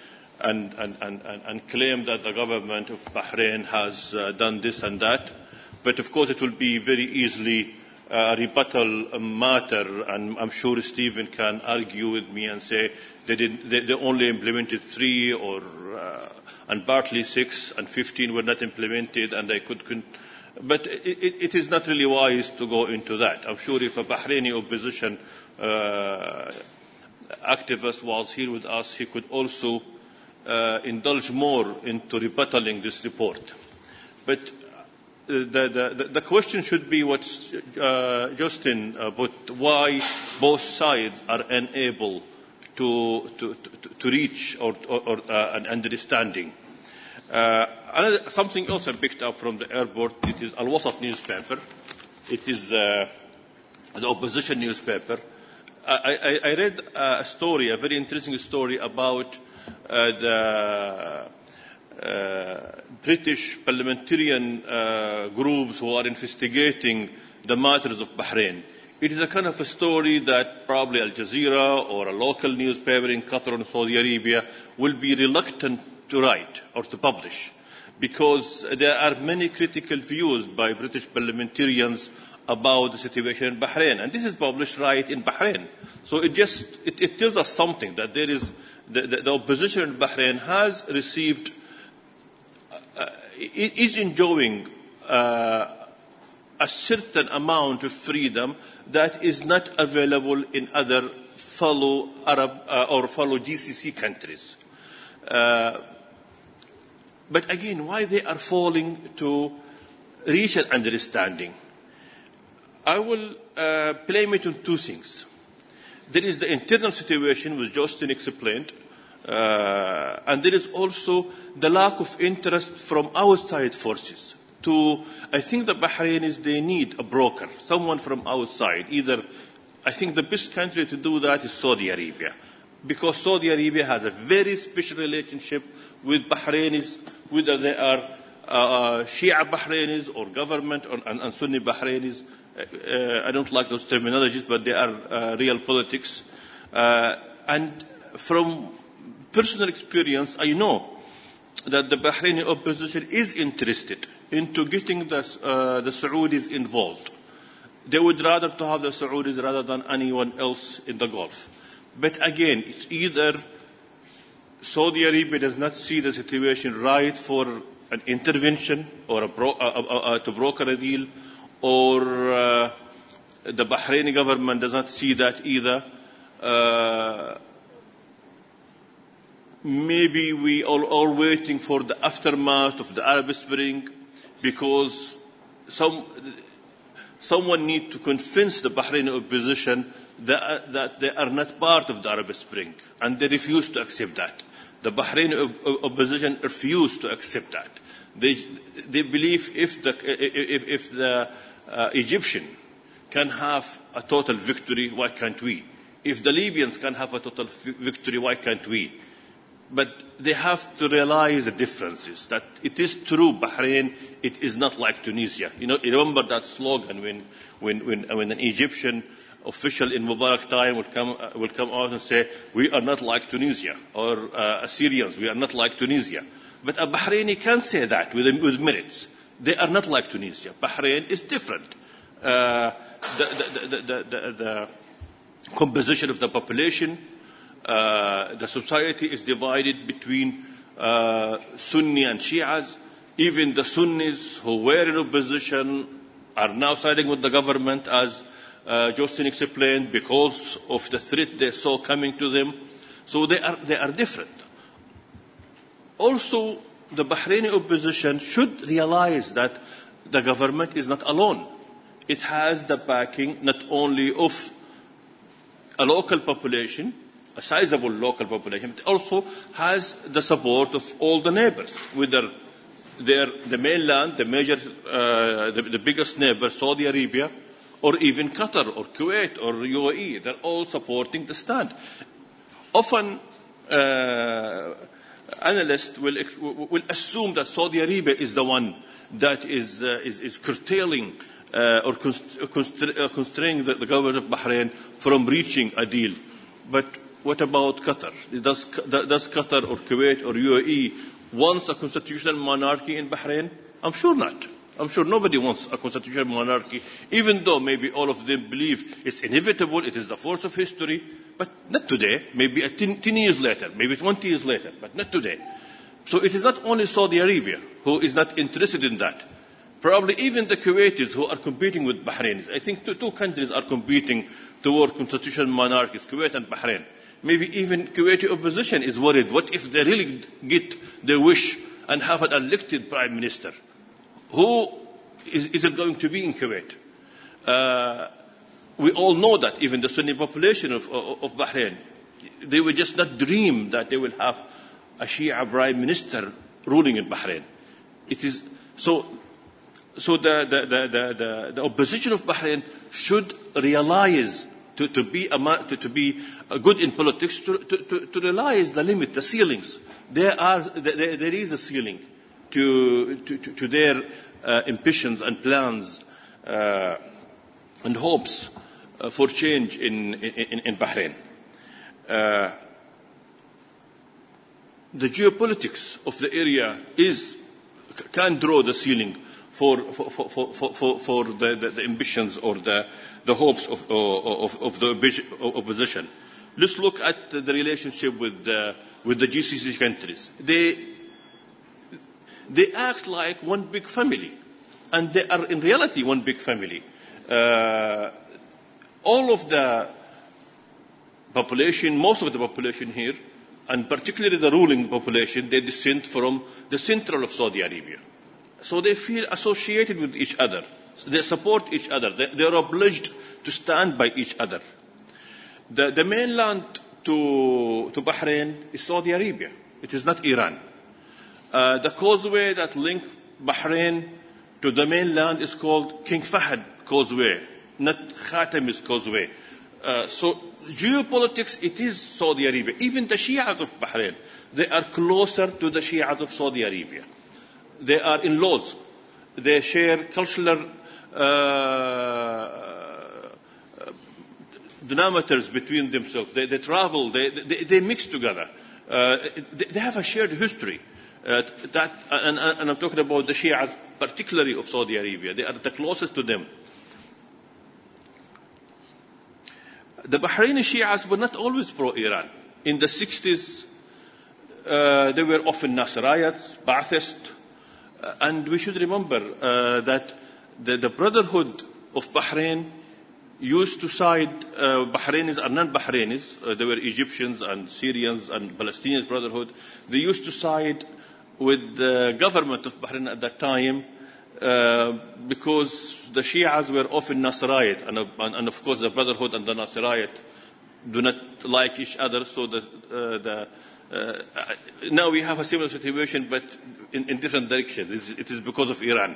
claim that the government of Bahrain has done this and that. But of course, it will be very easily a rebuttal matter, and I'm sure Stephen can argue with me and say they only implemented 3 and partly 6 and 15 were not implemented, and they could. But it is not really wise to go into that. I'm sure if a Bahraini opposition activist was here with us, he could also indulge more into rebuttaling this report. But the question should be what Justin put, why both sides are unable to reach an understanding. Something else I picked up from the airport, it is Al-Wasat newspaper. It is the opposition newspaper. I read a story, a very interesting story about the British parliamentarian groups who are investigating the matters of Bahrain. It is a kind of a story that probably Al Jazeera or a local newspaper in Qatar and Saudi Arabia will be reluctant to write or to publish, because there are many critical views by British parliamentarians about the situation in Bahrain. And this is published right in Bahrain. So it tells us something, that there is the opposition in Bahrain has received, is enjoying a certain amount of freedom that is not available in other fellow Arab or fellow GCC countries. But again, why they are falling to reach an understanding? I will blame it on two things. There is the internal situation, which Justin explained, and there is also the lack of interest from outside forces. I think the Bahrainis, they need a broker, someone from outside. I think the best country to do that is Saudi Arabia, because Saudi Arabia has a very special relationship with Bahrainis, whether they are Shia Bahrainis or government and Sunni Bahrainis. I don't like those terminologies, but they are real politics. And from personal experience, I know that the Bahraini opposition is interested into getting the Saudis involved. They would rather to have the Saudis rather than anyone else in the Gulf. But again, it's either Saudi Arabia does not see the situation right for an intervention or to broker a deal, or the Bahraini government does not see that either. Maybe we are all waiting for the aftermath of the Arab Spring, because someone needs to convince the Bahraini opposition that they are not part of the Arab Spring, and they refuse to accept that. The Bahraini opposition refused to accept that. They believe if the Egyptian can have a total victory, why can't we? If the Libyans can have a total victory, why can't we? But they have to realize the differences, that it is true, Bahrain, it is not like Tunisia. You remember that slogan when an Egyptian official in Mubarak time will come out and say, we are not like Tunisia, or Assyrians, we are not like Tunisia. But a Bahraini can say that with merits. They are not like Tunisia. Bahrain is different. The composition of the population, the society is divided between Sunni and Shias. Even the Sunnis who were in opposition are now siding with the government, as Justin explained, because of the threat they saw coming to them. So they are different. Also, the Bahraini opposition should realize that the government is not alone. It has the backing not only of a local population, a sizable local population, but also has the support of all the neighbors, whether they're the mainland, the biggest neighbor, Saudi Arabia, or even Qatar or Kuwait or UAE. They're all supporting the stand. Often, analysts will assume that Saudi Arabia is the one that is curtailing or constraining the government of Bahrain from reaching a deal. But what about Qatar? Does Qatar or Kuwait or UAE wants a constitutional monarchy in Bahrain? I'm sure not. I'm sure nobody wants a constitutional monarchy, even though maybe all of them believe it's inevitable, it is the force of history, but not today, maybe 10 years later, maybe 20 years later, but not today. So it is not only Saudi Arabia who is not interested in that. Probably even the Kuwaitis who are competing with Bahrainis. I think two countries are competing toward constitutional monarchies, Kuwait and Bahrain. Maybe even Kuwaiti opposition is worried. What if they really get their wish and have an elected prime minister? Who is it going to be in Kuwait? We all know that even the Sunni population of Bahrain, they will just not dream that they will have a Shia prime minister ruling in Bahrain. It is so. So the opposition of Bahrain should realize to be good in politics to realize the limit, the ceilings. There is a ceiling to their ambitions and plans and hopes for change in Bahrain. The geopolitics of the area can draw the ceiling for the ambitions or the hopes of the opposition. Let's look at the relationship with the GCC countries. They act like one big family, and they are in reality one big family. All of the population, most of the population here, and particularly the ruling population, they descend from the central of Saudi Arabia. So they feel associated with each other. They support each other. They are obliged to stand by each other. The mainland to Bahrain is Saudi Arabia. It is not Iran. The causeway that links Bahrain to the mainland is called King Fahd Causeway, not Khatam's Causeway. So geopolitics, it is Saudi Arabia. Even the Shias of Bahrain, they are closer to the Shias of Saudi Arabia. They are in-laws. They share cultural denominators between themselves. They travel. They mix together. They have a shared history. And I'm talking about the Shias, particularly of Saudi Arabia. They are the closest to them. The Bahraini Shias were not always pro-Iran. In the 60s, they were often Nasranites, Ba'athists, and we should remember that the Brotherhood of Bahrain used to side, Bahrainis and non-Bahrainis, they were Egyptians and Syrians and Palestinian Brotherhood, they used to side with the government of Bahrain at that time because the Shias were often Nasrite, and of course the Brotherhood and the Nasrite do not like each other, so now we have a similar situation, but in different directions. It is because of Iran.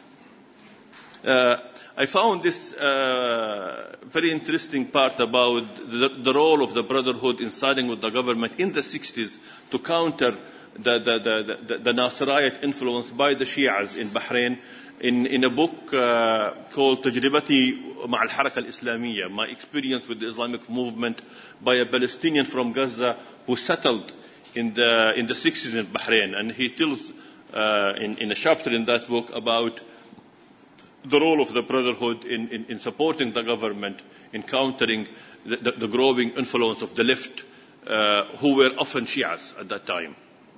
I found this very interesting part about the role of the Brotherhood in siding with the government in the 60s to counter the Nasrite influence by the Shias in Bahrain in a book called Tajribati مع الحركة الإسلامية, My Experience with the Islamic Movement, by a Palestinian from Gaza who settled in the 60s in Bahrain. And he tells in a chapter in that book about the role of the Brotherhood in supporting the government, in countering the growing influence of the left, who were often Shias at that time.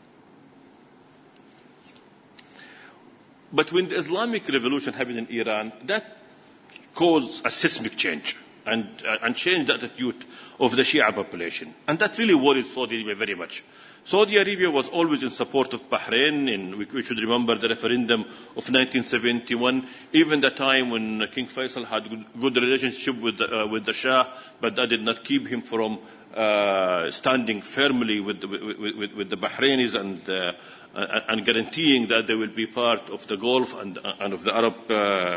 But when the Islamic Revolution happened in Iran, that caused a seismic change and changed the attitude of the Shia population. And that really worried Saudi Arabia very much. Saudi Arabia was always in support of Bahrain, and we should remember the referendum of 1971, even the time when King Faisal had good relationship with the Shah, but that did not keep him from standing firmly with the Bahrainis and guaranteeing that they will be part of the Gulf and of the Arab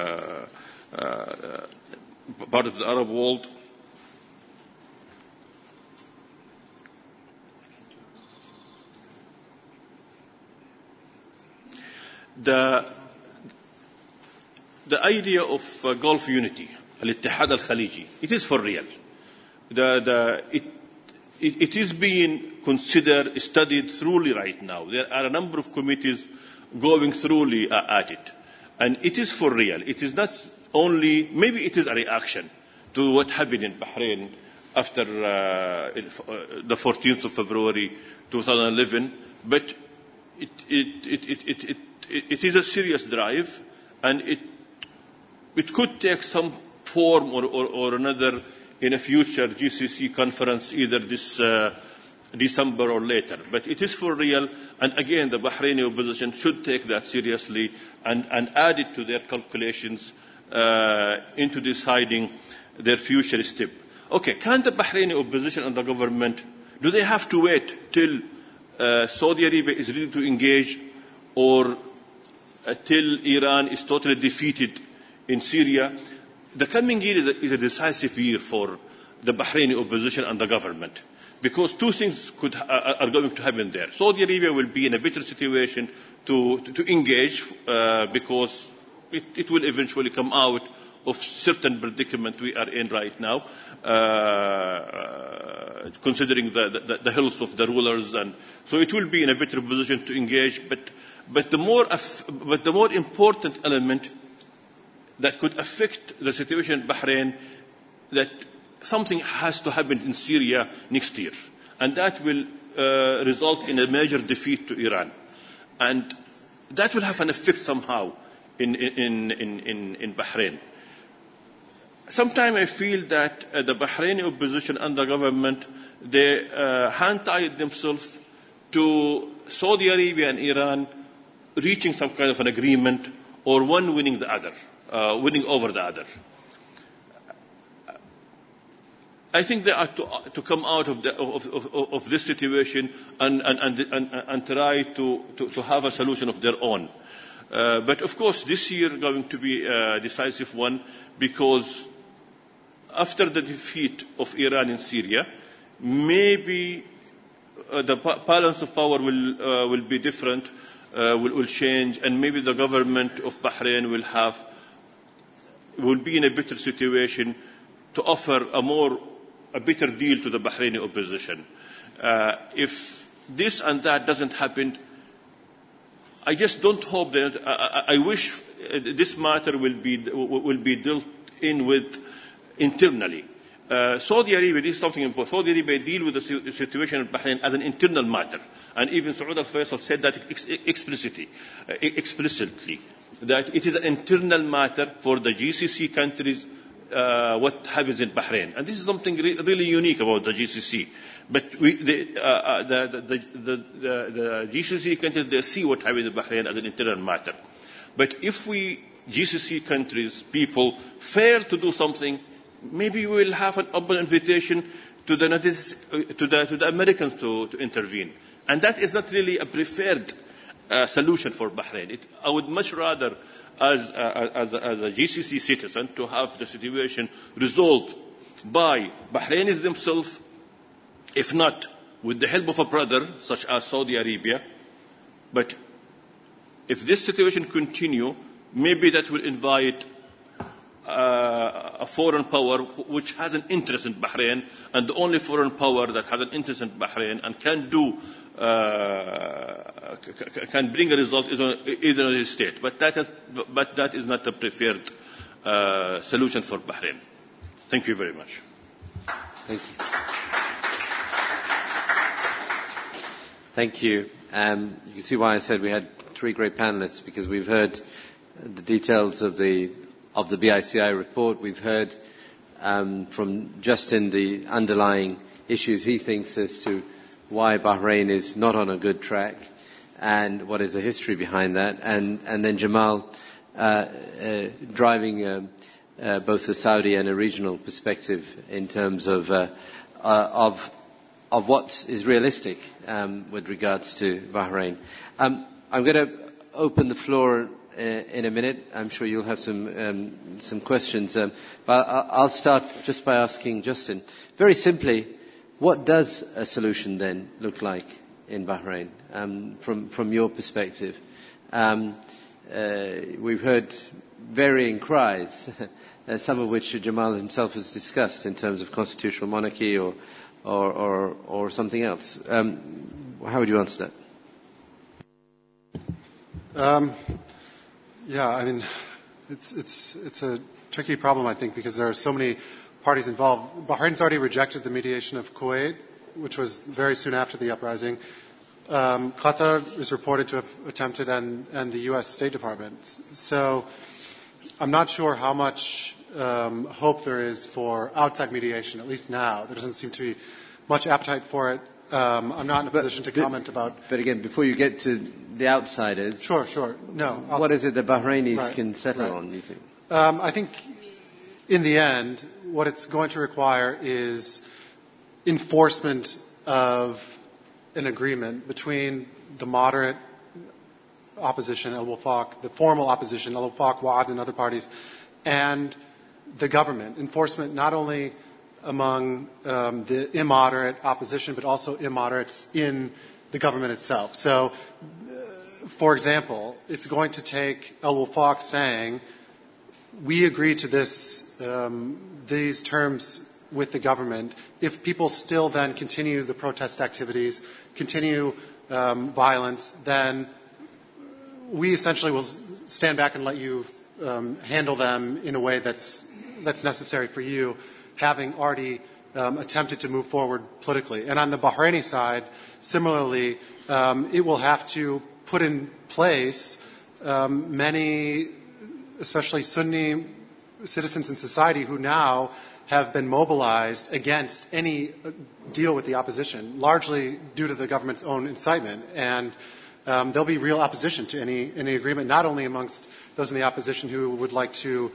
part of the Arab world. The idea of Gulf unity, al-Ittihad al-Khaliji, it is for real. It is being considered, studied thoroughly right now. There are a number of committees going thoroughly at it. And it is for real. It is not only, maybe it is a reaction to what happened in Bahrain after the 14th of February 2011, but it is a serious drive, and it could take some form or another in a future GCC conference, either this December or later. But it is for real, and again, the Bahraini opposition should take that seriously and add it to their calculations into deciding their future step. Okay, can the Bahraini opposition and the government, do they have to wait till Saudi Arabia is ready to engage, or till Iran is totally defeated in Syria? The coming year is a decisive year for the Bahraini opposition and the government, because two things are going to happen there. Saudi Arabia will be in a better situation to engage because it will eventually come out of certain predicament we are in right now, considering the health of the rulers, and so it will be in a better position to engage. But the more important element that could affect the situation in Bahrain, that something has to happen in Syria next year, and that will result in a major defeat to Iran, and that will have an effect somehow in Bahrain. Sometimes I feel that the Bahraini opposition and the government, they hand-tied themselves to Saudi Arabia and Iran reaching some kind of an agreement, or one winning the other, winning over the other. I think they are to come out of this situation and try to have a solution of their own. But of course, this year is going to be a decisive one, because after the defeat of Iran in Syria, maybe the balance of power will be different, will change, and maybe the government of Bahrain will be in a better situation to offer a better deal to the Bahraini opposition. If this and that doesn't happen, I just don't hope that. I wish this matter will be dealt in with internally. Saudi Arabia, this is something important. Saudi Arabia deal with the situation in Bahrain as an internal matter, and even Saud al-Faisal said that explicitly, that it is an internal matter for the GCC countries. What happens in Bahrain, and this is something really unique about the GCC. But the GCC countries, they see what happens in Bahrain as an internal matter. But if we GCC countries people fail to do something, maybe we will have an open invitation to the Americans to intervene, and that is not really a preferred solution for Bahrain. I would much rather, as a GCC citizen, to have the situation resolved by Bahrainis themselves, if not with the help of a brother such as Saudi Arabia. But if this situation continues, maybe that will invite a foreign power which has an interest in Bahrain, and the only foreign power that has an interest in Bahrain and can bring a result is the United States. But that is not the preferred solution for Bahrain. Thank you very much. Thank you. Thank you. You can see why I said we had three great panelists, because we've heard the details of the BICI report. We've heard from Justin the underlying issues he thinks as to why Bahrain is not on a good track and what is the history behind that. And then Jamal driving both the Saudi and a regional perspective in terms of what is realistic with regards to Bahrain. I'm going to open the floor in a minute. I'm sure you'll have some questions. But I'll start just by asking Justin, very simply, what does a solution then look like in Bahrain from your perspective? We've heard varying cries, some of which Jamal himself has discussed in terms of constitutional monarchy or something else. How would you answer that? Yeah, I mean, it's a tricky problem, I think, because there are so many parties involved. Bahrain's already rejected the mediation of Kuwait, which was very soon after the uprising. Qatar is reported to have attempted, and the U.S. State Department. So I'm not sure how much hope there is for outside mediation, at least now. There doesn't seem to be much appetite for it. I'm not in a position to comment about... But again, before you get to the outsiders... Sure. No. What is it the Bahrainis can settle on, you think? I think in the end, what it's going to require is enforcement of an agreement between the moderate opposition, Al-Wafaq, the formal opposition, Al-Wafaq, Wa'ad, and other parties, and the government. Enforcement not only among the immoderate opposition, but also immoderates in the government itself. So, for example, it's going to take Al-Wafaq saying, we agree to these terms with the government. If people still then continue the protest activities, continue violence, then we essentially will stand back and let you handle them in a way that's necessary for you, having already attempted to move forward politically. And on the Bahraini side, similarly, it will have to put in place many, especially Sunni citizens in society who now have been mobilized against any deal with the opposition, largely due to the government's own incitement. And there'll be real opposition to any agreement, not only amongst those in the opposition who would like to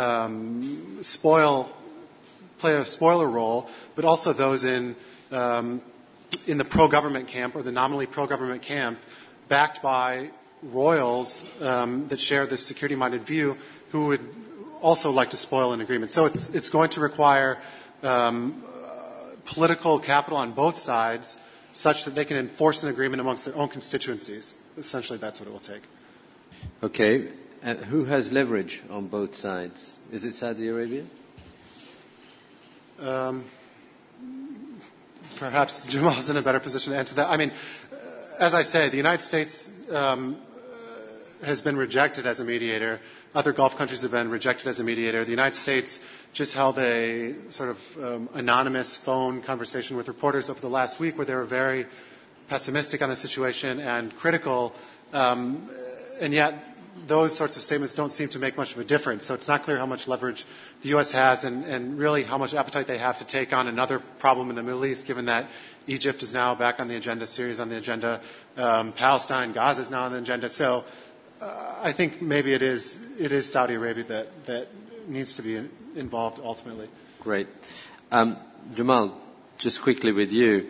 play a spoiler role, but also those in the pro-government camp or the nominally pro-government camp, backed by royals that share this security-minded view, who would also like to spoil an agreement. So it's going to require political capital on both sides, such that they can enforce an agreement amongst their own constituencies. Essentially, that's what it will take. Okay. Who has leverage on both sides? Is it Saudi Arabia? Perhaps Jamal's in a better position to answer that. I mean, as I say, the United States has been rejected as a mediator. Other Gulf countries have been rejected as a mediator. The United States just held a sort of anonymous phone conversation with reporters over the last week where they were very pessimistic on the situation and critical, and yet those sorts of statements don't seem to make much of a difference. So it's not clear how much leverage the U.S. has and really how much appetite they have to take on another problem in the Middle East, given that Egypt is now back on the agenda, Syria is on the agenda, Palestine, Gaza is now on the agenda. So I think maybe it is Saudi Arabia that needs to be involved ultimately. Great. Jamal, just quickly with you.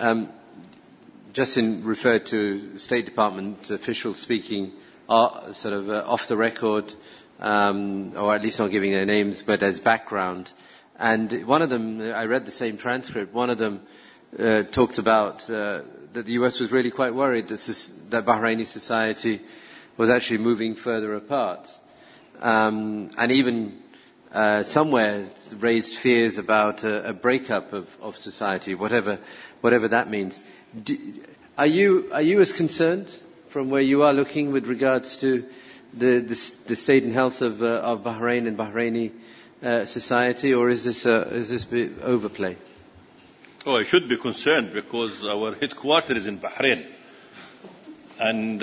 Justin referred to State Department officials speaking sort of off the record, or at least not giving their names, but as background. And one of them, I read the same transcript, one of them talked about that the US was really quite worried that Bahraini society was actually moving further apart. And even somewhere raised fears about a breakup of society, whatever that means. Are you as concerned from where you are looking with regards to the state and health of Bahrain and Bahraini society, or is this overplay? Oh, I should be concerned because our headquarters is in Bahrain, and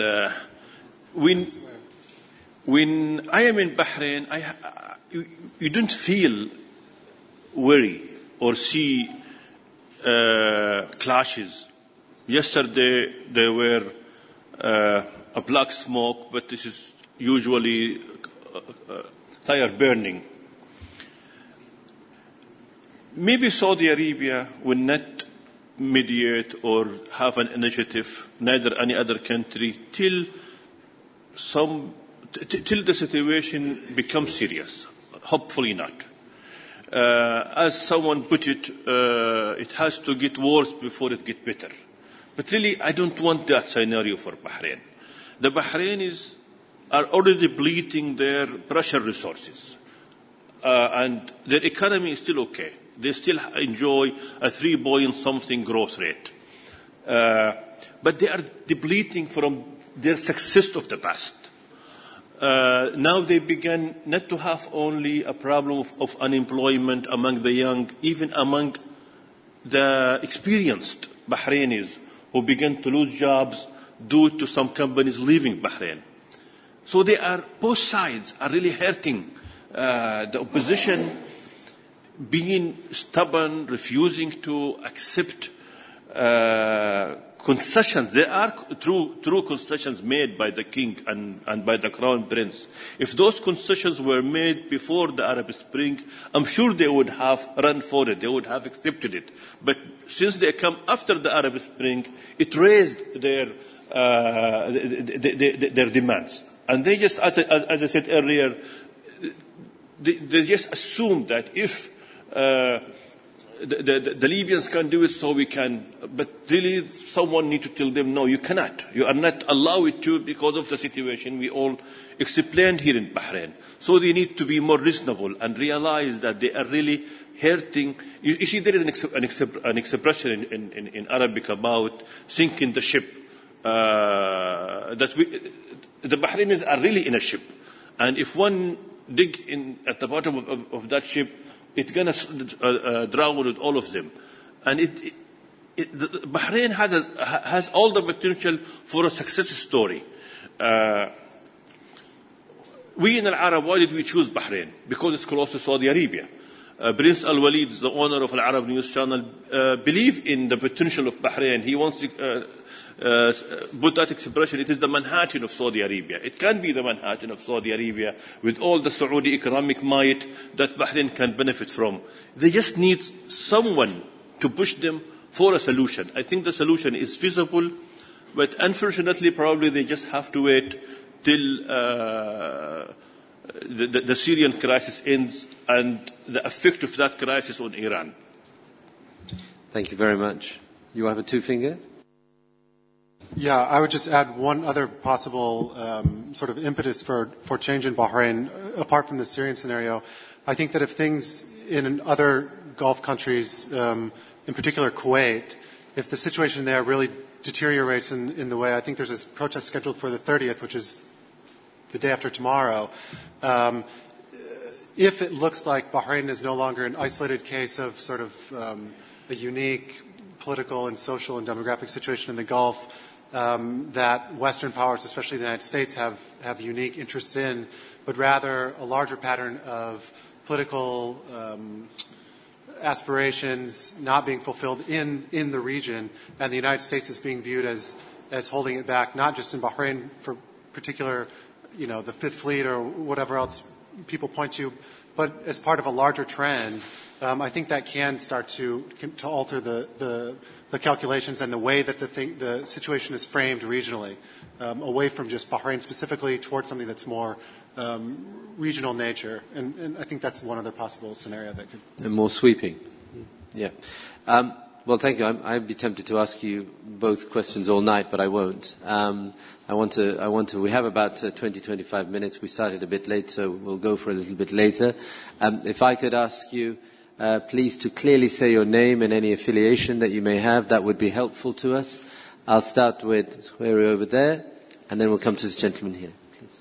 when I am in Bahrain, you don't feel worry or see clashes. Yesterday there were a black smoke, but this is usually tire burning. Maybe Saudi Arabia will not mediate or have an initiative, neither any other country, till the situation becomes serious. Hopefully not. As someone put it, it has to get worse before it gets better. But really, I don't want that scenario for Bahrain. The Bahrainis are already depleting their pressure resources, and their economy is still okay. They still enjoy a 3-point-something growth rate. But they are depleting from their success of the past. Now they began not to have only a problem of unemployment among the young, even among the experienced Bahrainis who began to lose jobs due to some companies leaving Bahrain. So both sides are really hurting. The opposition being stubborn, refusing to accept concessions. There are true concessions made by the king and by the crown prince. If those concessions were made before the Arab Spring, I'm sure they would have run for it. They would have accepted it. But since they come after the Arab Spring, it raised their demands. And they just, as I said earlier, they just assumed that if the Libyans can do it, so we can. But really, someone needs to tell them, no, you cannot. You are not allowed to because of the situation we all explained here in Bahrain. So they need to be more reasonable and realize that they are really hurting. You see, there is an expression in Arabic about sinking the ship. The Bahrainis are really in a ship. And if one dig in at the bottom of that ship, it's going to drown with all of them. And Bahrain has all the potential for a success story. We in Al-Arab, why did we choose Bahrain? Because it's close to Saudi Arabia. Prince Al-Walid, the owner of Al-Arab News Channel, believe in the potential of Bahrain. He wants to put that expression, it is the Manhattan of Saudi Arabia. It can be the Manhattan of Saudi Arabia with all the Saudi economic might that Bahrain can benefit from. They just need someone to push them for a solution. I think the solution is feasible, but unfortunately probably they just have to wait till the Syrian crisis ends and the effect of that crisis on Iran. Thank you very much. You have a two-finger? Yeah, I would just add one other possible sort of impetus for change in Bahrain, apart from the Syrian scenario. I think that if things in other Gulf countries, in particular Kuwait, if the situation there really deteriorates in the way, I think there's a protest scheduled for the 30th, which is the day after tomorrow. If it looks like Bahrain is no longer an isolated case of sort of a unique political and social and demographic situation in the Gulf, that Western powers, especially the United States, have unique interests in, but rather a larger pattern of political aspirations not being fulfilled in the region, and the United States is being viewed as holding it back, not just in Bahrain for particular, the Fifth Fleet or whatever else people point to, but as part of a larger trend. I think that can start to alter the calculations and the way that the situation is framed regionally, away from just Bahrain specifically towards something that's more regional nature. And I think that's one other possible scenario that could... And more sweeping. Yeah. Well, thank you. I'd be tempted to ask you both questions all night, but I won't. We have about 20, 25 minutes. We started a bit late, so we'll go for a little bit later. If I could ask you, please to clearly say your name and any affiliation that you may have, that would be helpful to us. I'll start with Square over there, and then we'll come to this gentleman here. Please.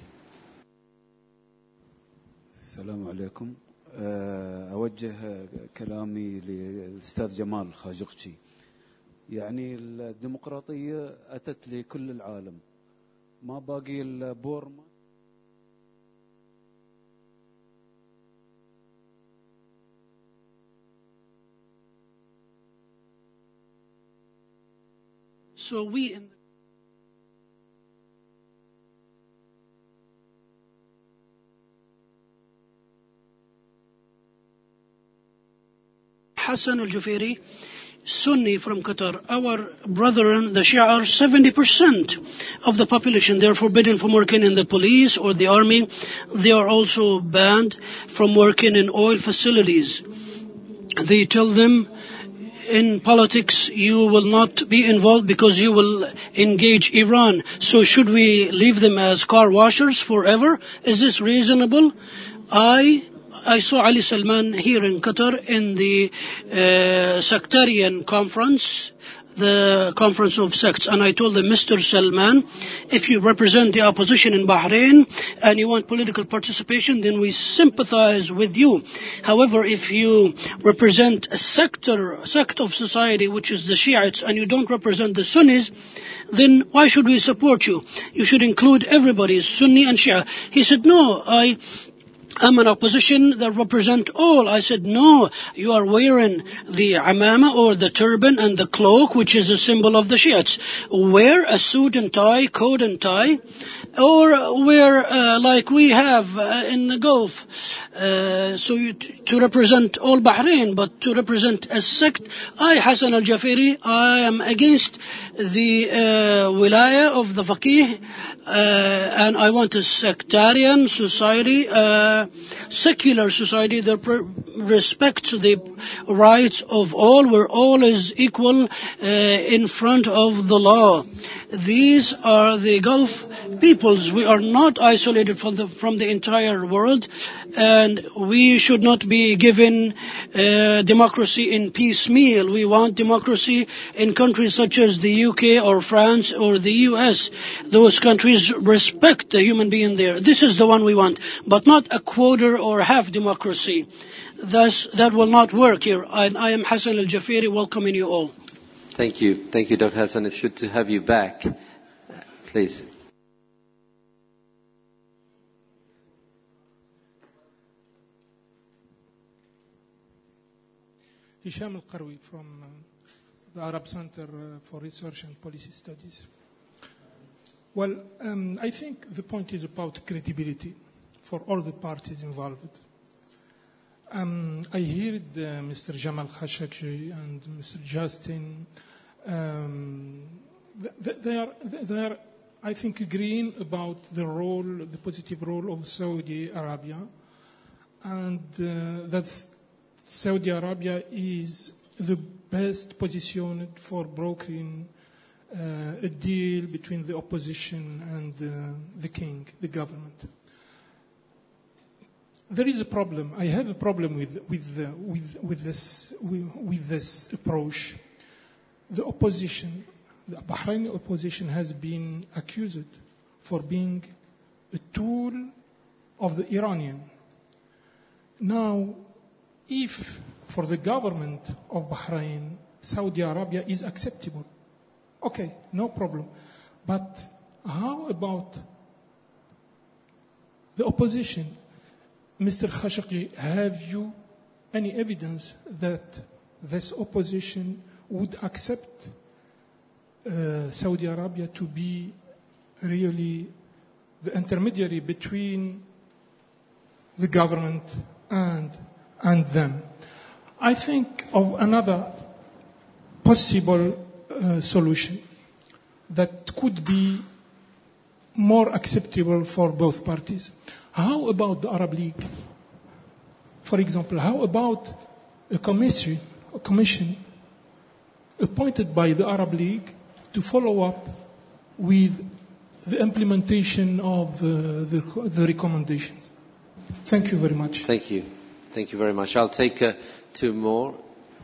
السلام عليكم. أوجه كلامي للأستاذ جمال الخاشقجي. يعني الديمقراطية أتت لكل العالم. ما باقي البورما. So we in Hassan al-Jufairi, Sunni from Qatar. Our brethren, the Shia, are 70% of the population. They are forbidden from working in the police or the army. They are also banned from working in oil facilities. They tell them, in politics, you will not be involved because you will engage Iran. So should we leave them as car washers forever? Is this reasonable? I saw Ali Salman here in Qatar in the sectarian conference the Conference of Sects, and I told them, Mr. Salman, if you represent the opposition in Bahrain and you want political participation, then we sympathize with you. However, if you represent a sect of society, which is the Shiites, and you don't represent the Sunnis, then why should we support you? You should include everybody, Sunni and Shia. He said, no, I'm an opposition that represent all. I said, no, you are wearing the amama or the turban and the cloak, which is a symbol of the Shiites. Wear a suit and tie, coat and tie, or wear like we have in the Gulf. To represent all Bahrain, but to represent a sect, Hassan al-Jafiri, I am against the wilaya of the faqih, and I want a sectarian society, secular society that respects the rights of all, where all is equal in front of the law. These are the Gulf peoples. We are not isolated from the entire world, and we should not be given democracy in piecemeal. We want democracy in countries such as the UK or France or the US. Those countries respect the human being there. This is the one we want, but not a quarter or half democracy. Thus, that will not work here. I am Hassan al-Jafiri, welcoming you all. Thank you. Thank you, Dr. Hassan. It's good to have you back. Please. Hisham Al-Qarwi from the Arab Center for Research and Policy Studies. Well, I think the point is about credibility for all the parties involved. I heard Mr. Jamal Khashoggi and Mr. Justin. They are, I think, agreeing about the positive role of Saudi Arabia, and that Saudi Arabia is the best positioned for brokering a deal between the opposition and the king, the government. There is a problem. I have a problem with this approach. The opposition, the Bahraini opposition, has been accused for being a tool of the Iranian. Now, if for the government of Bahrain, Saudi Arabia is acceptable, okay, no problem. But how about the opposition? Mr. Khashoggi, have you any evidence that this opposition would accept Saudi Arabia to be really the intermediary between the government and them? I think of another possible solution that could be more acceptable for both parties. How about the Arab League? For example, how about a commission appointed by the Arab League to follow up with the implementation of the recommendations? Thank you very much. Thank you. Thank you very much. I'll take two more.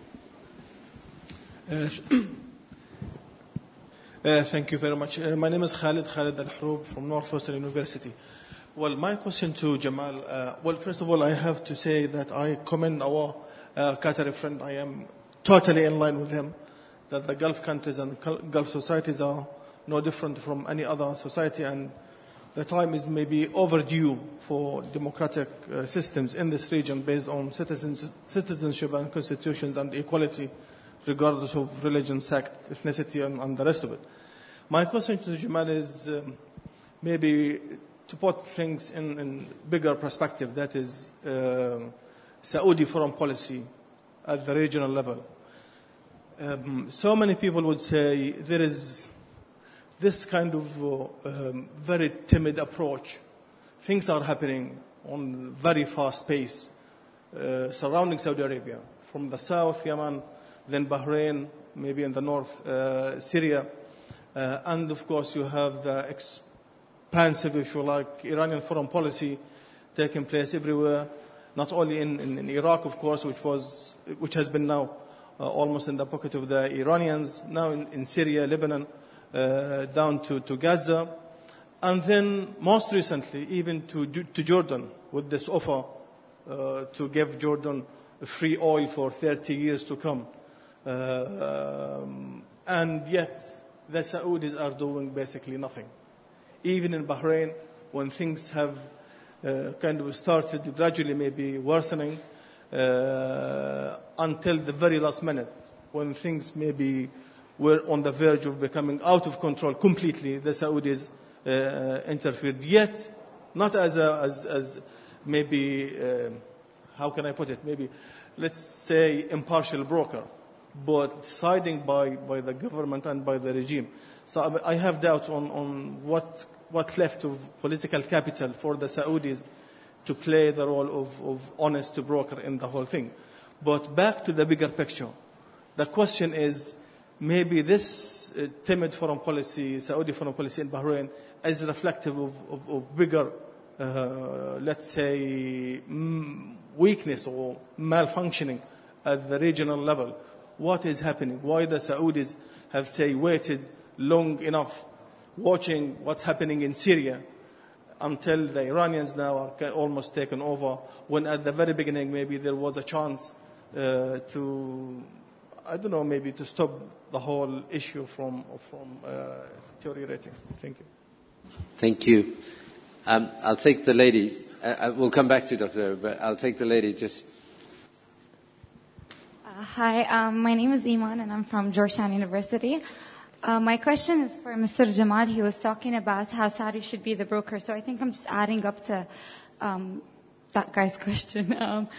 Thank you very much. My name is Khalid Al-Hroub from Northwestern University. Well, my question to Jamal, first of all, I have to say that I commend our Qatari friend. I am totally in line with him, that the Gulf countries and Gulf societies are no different from any other society, and the time is maybe overdue for democratic systems in this region based on citizenship and constitutions and equality, regardless of religion, sect, ethnicity, and the rest of it. My question to Jamal is maybe to put things in bigger perspective, that is Saudi foreign policy at the regional level. So many people would say there is this kind of very timid approach. Things are happening on very fast pace surrounding Saudi Arabia. From the south, Yemen, then Bahrain, maybe in the north, Syria. And of course you have the expansive, if you like, Iranian foreign policy taking place everywhere, not only in Iraq, of course, which has been now almost in the pocket of the Iranians, now in Syria, Lebanon, down to Gaza, and then most recently even to Jordan with this offer to give Jordan free oil for 30 years to come. And yet the Saudis are doing basically nothing. Even in Bahrain, when things have kind of started gradually maybe worsening, until the very last minute, when things maybe were on the verge of becoming out of control completely, the Saudis interfered. Yet, not as maybe, how can I put it, maybe, let's say, impartial broker, but siding by the government and by the regime. So I have doubts on what left of political capital for the Saudis to play the role of honest broker in the whole thing. But back to the bigger picture, the question is, maybe this timid foreign policy, Saudi foreign policy in Bahrain, is reflective of bigger, let's say, weakness or malfunctioning at the regional level. What is happening? Why the Saudis have, say, waited long enough watching what's happening in Syria until the Iranians now are almost taken over, when at the very beginning maybe there was a chance to, I don't know, maybe to stop the whole issue from deteriorating. Thank you. Thank you. I'll take the lady. We'll come back to Dr. but I'll take the lady just. Hi, my name is Iman and I'm from Georgetown University. My question is for Mr. Jamal. He was talking about how Saudi should be the broker. So I think I'm just adding up to that guy's question.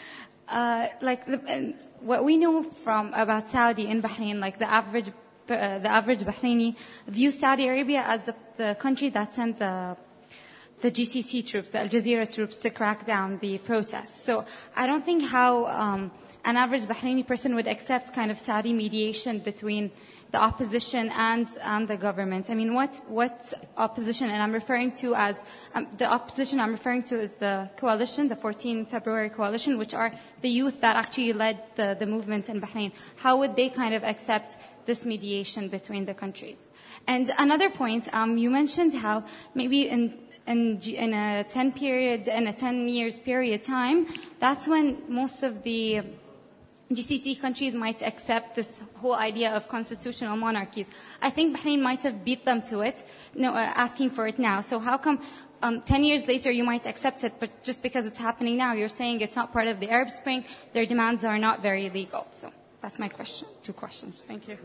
What we know about Saudi in Bahrain, like the average Bahraini views Saudi Arabia as the country that sent the GCC troops, the Al Jazeera troops, to crack down the protests. So I don't think how an average Bahraini person would accept kind of Saudi mediation between the opposition and the government. I mean, what opposition? And I'm referring to as the opposition. I'm referring to is the coalition, the 14 February coalition, which are the youth that actually led the movement in Bahrain. How would they kind of accept this mediation between the countries? And another point, you mentioned how maybe in a 10 years period time, that's when most of the GCC countries might accept this whole idea of constitutional monarchies. I think Bahrain might have beat them to it, asking for it now. So how come 10 years later you might accept it, but just because it's happening now, you're saying it's not part of the Arab Spring, their demands are not very legal? So that's my question. 2 questions. Thank you.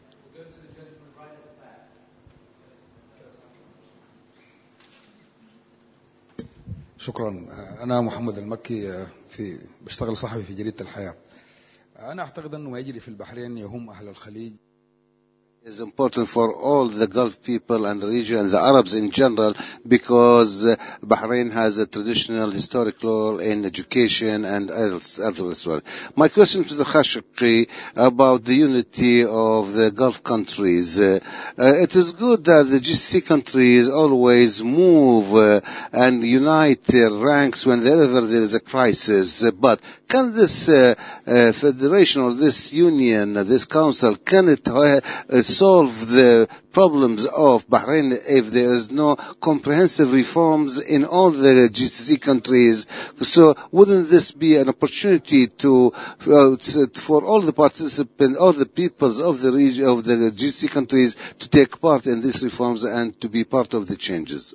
شكرا. أنا محمد المكي بشتغل صحفي في جريدة الحياة. أنا أعتقد أنه ما يجري في البحرين يهم أهل الخليج. Is important for all the Gulf people and the region and the Arabs in general, because Bahrain has a traditional historic role in education and others as well. My question to Mr. Khashoggi about the unity of the Gulf countries. It is good that the GCC countries always move and unite their ranks whenever there is a crisis, but can this federation or this union, this council, can it solve the problems of Bahrain if there is no comprehensive reforms in all the GCC countries? So wouldn't this be an opportunity for all the participants, all the peoples of the region, of the GCC countries, to take part in these reforms and to be part of the changes?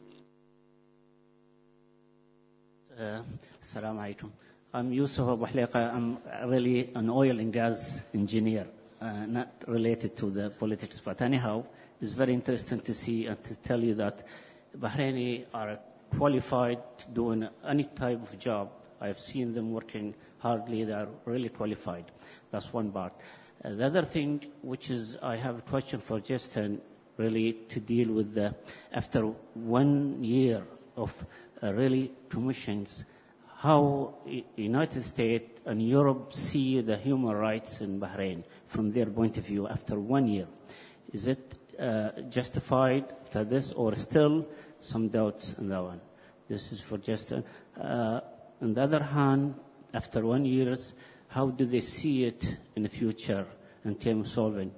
Assalamu alaikum. I'm Yusuf Abu Haliqa. I'm really an oil and gas engineer, not related to the politics. But anyhow, it's very interesting to see and to tell you that Bahraini are qualified doing any type of job. I've seen them working hardly. They are really qualified. That's one part. The other thing, which is I have a question for Justin, really to deal with after 1 year of really commissions, how United States and Europe see the human rights in Bahrain from their point of view after 1 year. Is it justified to this, or still some doubts on that one? This is for Justin. On the other hand, after 1 year, how do they see it in the future in terms of solving?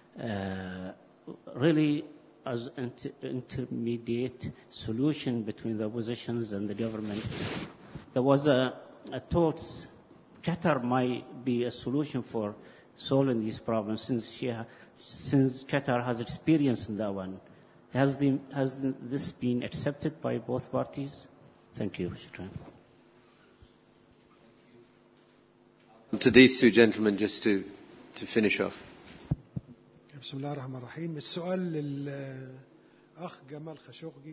Really, as intermediate solution between the oppositions and the government, there was a thought Qatar might be a solution for solving these problems since Qatar has experience in that one. Has this been accepted by both parties? Thank you. Shukran. To these two gentlemen, just to finish off. بسم الله الرحمن الرحيم. السؤال للأخ جمال خاشقجي.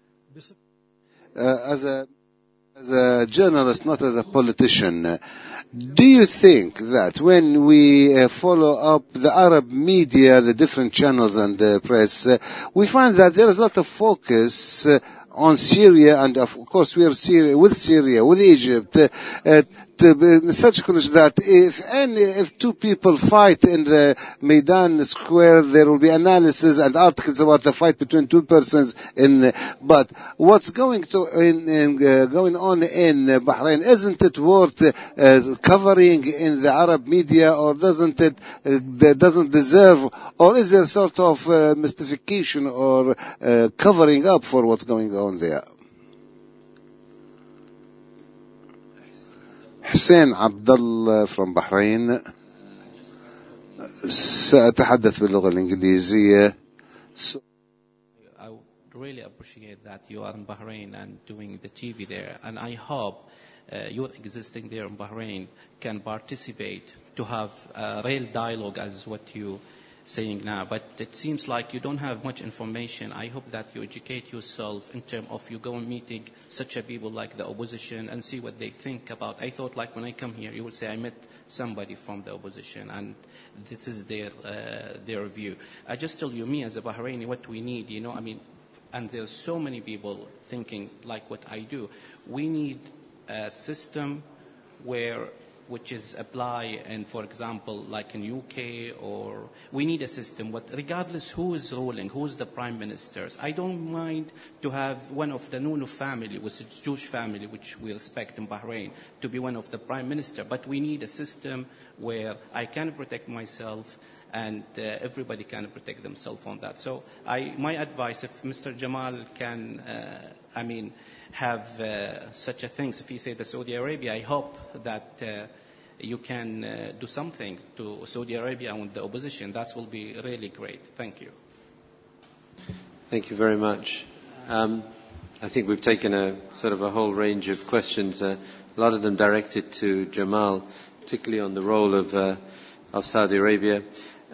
As a journalist, not as a politician, do you think that when we follow up the Arab media, the different channels and the press, we find that there is a lot of focus on Syria, and of course we are with Syria, with Egypt, to such a condition that if two people fight in the Maidan Square, there will be analysis and articles about the fight between two persons. But what's going on in Bahrain, isn't it worth covering in the Arab media, or doesn't deserve, or is there sort of mystification or covering up for what's going on there? حسين عبد الله from Bahrain. سأتحدث باللغة الإنجليزية. I would really appreciate that you are in Bahrain and doing the TV there, and I hope your existing there in Bahrain can participate to have a real dialogue as what you saying now, but it seems like you don't have much information. I hope that you educate yourself in terms of you go and meeting such a people like the opposition and see what they think about. I thought like when I come here, you will say I met somebody from the opposition and this is their view. I just tell you, me as a Bahraini, what we need, and there's so many people thinking like what I do. We need a system which is apply, and for example, like in UK, or we need a system, regardless who is ruling, who is the prime ministers. I don't mind to have one of the Nunu family, which is Jewish family, which we respect in Bahrain, to be one of the prime minister. But we need a system where I can protect myself and everybody can protect themselves on that. So my advice, if Mr. Jamal can, have such a thing, if he say the Saudi Arabia, I hope that you can do something to Saudi Arabia and the opposition. That will be really great. Thank you. Thank you very much. I think we've taken a sort of a whole range of questions, a lot of them directed to Jamal, particularly on the role of Saudi Arabia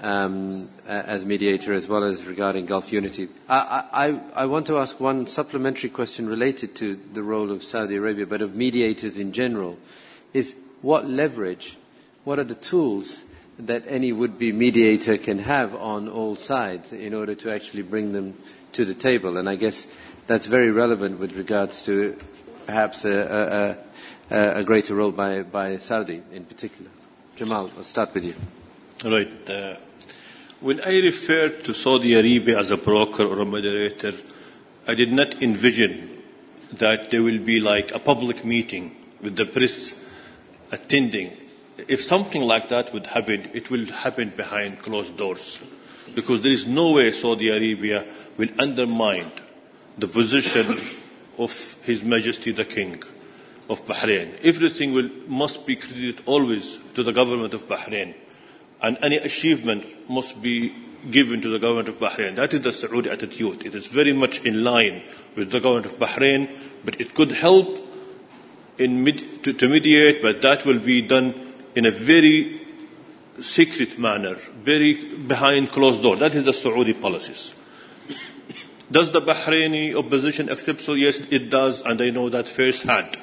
as mediator, as well as regarding Gulf unity. I want to ask one supplementary question related to the role of Saudi Arabia, but of mediators in general, is what leverage, what are the tools that any would-be mediator can have on all sides in order to actually bring them to the table? And I guess that's very relevant with regards to perhaps a greater role by Saudi in particular. Jamal, I'll start with you. Right. When I referred to Saudi Arabia as a broker or a moderator, I did not envision that there will be like a public meeting with the press attending. If something like that would happen, it will happen behind closed doors, because there is no way Saudi Arabia will undermine the position of His Majesty the King of Bahrain. Everything must be credited always to the government of Bahrain, and any achievement must be given to the government of Bahrain. That is the Saudi attitude. It is very much in line with the government of Bahrain, but it could help to mediate, but that will be done in a very secret manner, very behind closed doors. That is the Saudi policies. Does the Bahraini opposition accept so? Yes, it does, and I know that firsthand.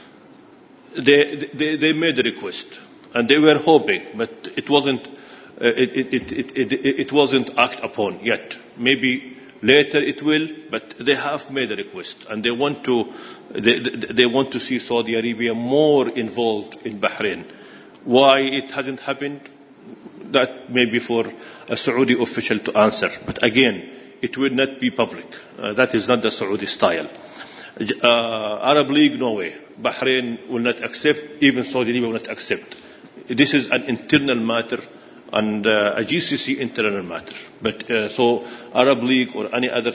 They made a request, and they were hoping, but it wasn't acted upon yet. Maybe later it will, but they have made a request, and they want to see Saudi Arabia more involved in Bahrain. Why it hasn't happened, that may be for a Saudi official to answer. But again, it will not be public. That is not the Saudi style. Arab League, no way. Bahrain will not accept. Even Saudi Arabia will not accept. this is an internal matter and a GCC internal matter. But so Arab League or any other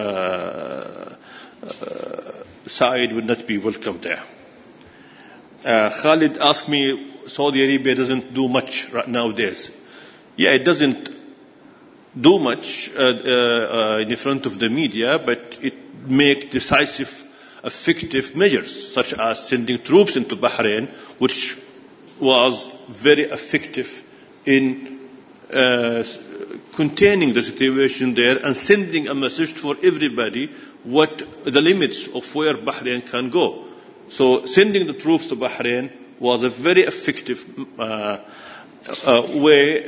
side would not be welcome there. Khalid asked me, Saudi Arabia doesn't do much right nowadays. Yeah, it doesn't do much in front of the media, but it makes decisive, effective measures, such as sending troops into Bahrain, which was very effective in containing the situation there and sending a message for everybody what the limits of where Bahrain can go. So sending the troops to Bahrain was a very effective way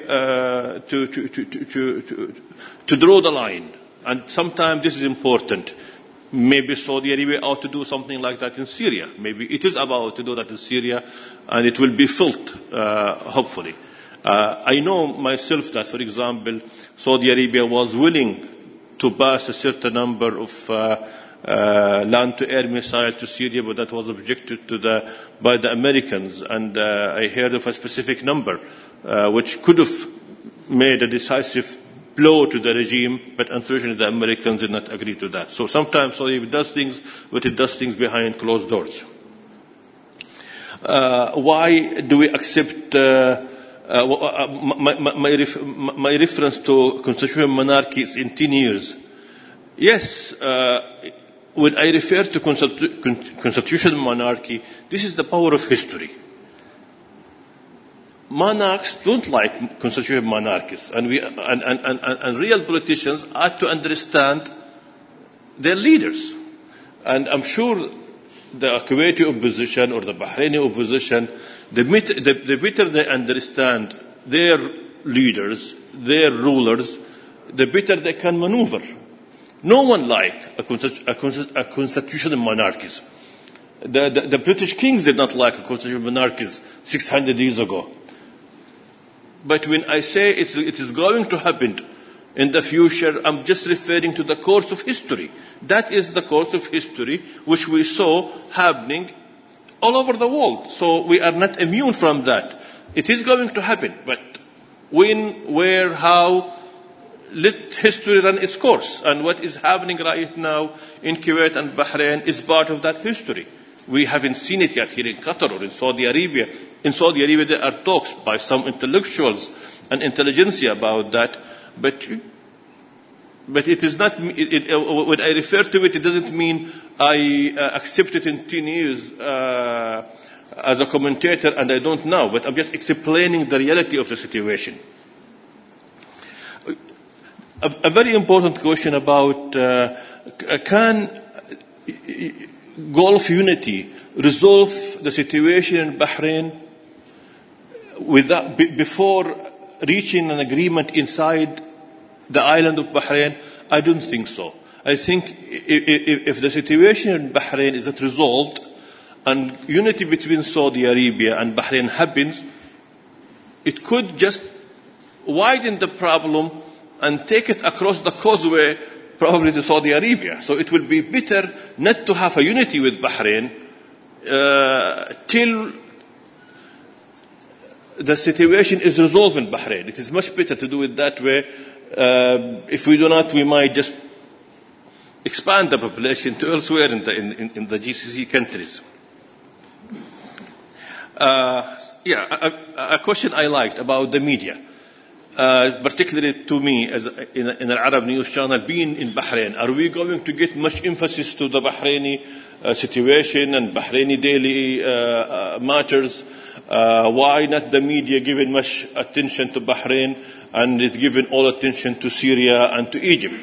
to draw the line. And sometimes this is important. Maybe Saudi Arabia ought to do something like that in Syria. Maybe it is about to do that in Syria, and it will be felt, hopefully. I know myself that, for example, Saudi Arabia was willing to pass a certain number of land-to-air missiles to Syria, but that was objected to by the Americans. And I heard of a specific number, which could have made a decisive blow to the regime, but unfortunately the Americans did not agree to that. So sometimes Saudi Arabia does things, but it does things behind closed doors. Why do we accept my reference to constitutional monarchy is in 10 years? Yes, when I refer to constitutional monarchy, this is the power of history. Monarchs don't like constitutional monarchies, and real politicians ought to understand their leaders. And I'm sure the Kuwaiti opposition or the Bahraini opposition, the better they understand their leaders, their rulers, the better they can maneuver. No one likes a constitutional monarchies. The British kings did not like a constitutional monarchies 600 years ago. But when I say it is going to happen in the future, I'm just referring to the course of history. That is the course of history which we saw happening all over the world. So we are not immune from that. It is going to happen. But when, where, how, let history run its course. And what is happening right now in Kuwait and Bahrain is part of that history. We haven't seen it yet here in Qatar or in Saudi Arabia. In Saudi Arabia, there are talks by some intellectuals and intelligentsia about that. But it is not, when I refer to it, it doesn't mean I accept it in 10 years as a commentator and I don't know. But I'm just explaining the reality of the situation. A very important question about can Gulf unity resolve the situation in Bahrain before reaching an agreement inside the island of Bahrain? I don't think so. I think if the situation in Bahrain is not resolved and unity between Saudi Arabia and Bahrain happens, it could just widen the problem and take it across the causeway, probably to Saudi Arabia. So it will be better not to have a unity with Bahrain till the situation is resolved in Bahrain. It is much better to do it that way. If we do not, we might just expand the population to elsewhere in the GCC countries. A question I liked about the media. Particularly to me, as in an Arab news channel, being in Bahrain, are we going to get much emphasis to the Bahraini situation and Bahraini daily matters? Why not the media giving much attention to Bahrain and it giving all attention to Syria and to Egypt?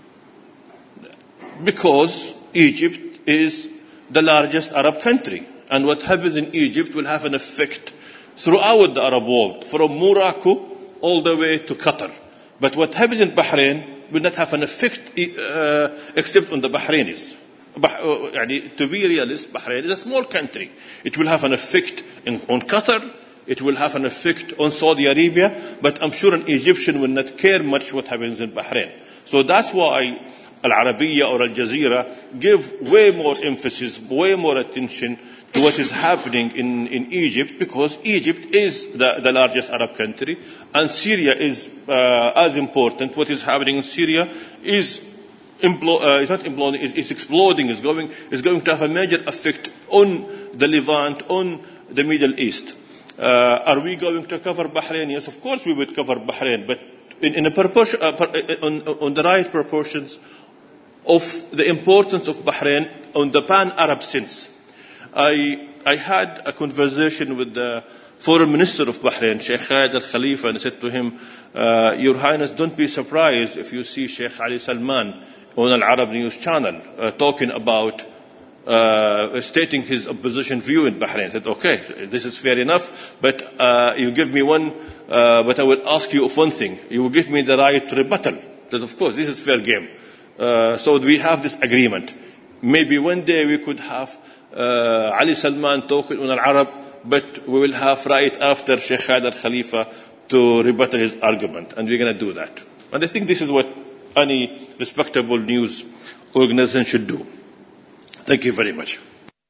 Because Egypt is the largest Arab country, and what happens in Egypt will have an effect throughout the Arab world, from Morocco all the way to Qatar. But what happens in Bahrain will not have an effect except on the Bahrainis. To be realist, Bahrain is a small country. It will have an effect on Qatar, it will have an effect on Saudi Arabia, but I'm sure an Egyptian will not care much what happens in Bahrain. So that's why Al Arabiya or Al Jazeera give way more emphasis, way more attention to what is happening in Egypt, because Egypt is the largest Arab country, and Syria is as important. What is happening in Syria is not imploding, it's exploding, is going to have a major effect on the Levant, on the Middle East. Are we going to cover Bahrain? Yes, of course we would cover Bahrain, but in a proportion, on the right proportions of the importance of Bahrain on the pan-Arab sense. I had a conversation with the Foreign Minister of Bahrain, Sheikh Khalid Al Khalifa, and I said to him, Your Highness, don't be surprised if you see Sheikh Ali Salman on Al Arab News Channel talking about stating his opposition view in Bahrain. I said, okay, this is fair enough, but you give me one, but I will ask you of one thing. You will give me the right to rebuttal. That, of course, this is fair game. So we have this agreement. Maybe one day we could have Ali Salman talking on Al Arab, but we will have right after Sheikh Khalid Al Khalifa to rebuttal his argument, and we're going to do that. And I think this is what any respectable news organization should do. Thank you very much.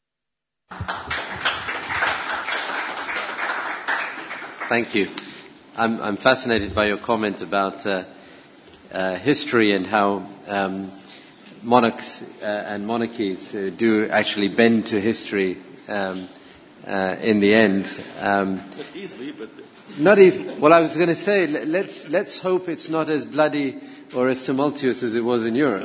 Thank you. I'm fascinated by your comment about history and how monarchs and monarchies do actually bend to history in the end. Not easily, but... Not easy. Well, I was going to say, let's hope it's not as bloody or as tumultuous as it was in Europe.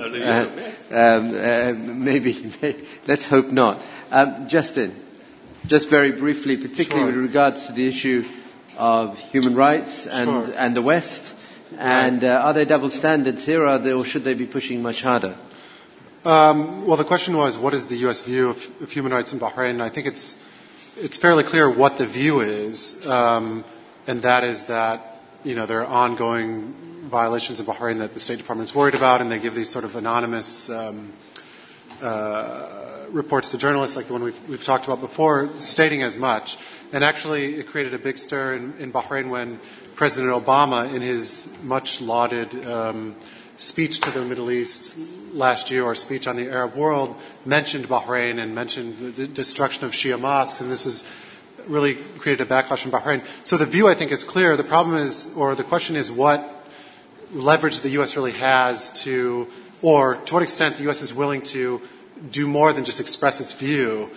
Maybe, let's hope not. Justin, just very briefly, particularly with regards to the issue of human rights and the West, and are there double standards here, or should they be pushing much harder? Well, the question was, what is the U.S. view of human rights in Bahrain? And I think it's fairly clear what the view is, and that is that there are ongoing violations in Bahrain that the State Department is worried about, and they give these sort of anonymous reports to journalists, like the one we've talked about before, stating as much. And actually, it created a big stir in Bahrain when President Obama, in his much lauded speech to the Middle East last year, or speech on the Arab world, mentioned Bahrain and mentioned the destruction of Shia mosques, and this has really created a backlash in Bahrain. So the view, I think, is clear. The problem is, or the question is, what leverage the U.S. really has to, or to what extent the U.S. is willing to do more than just express its view,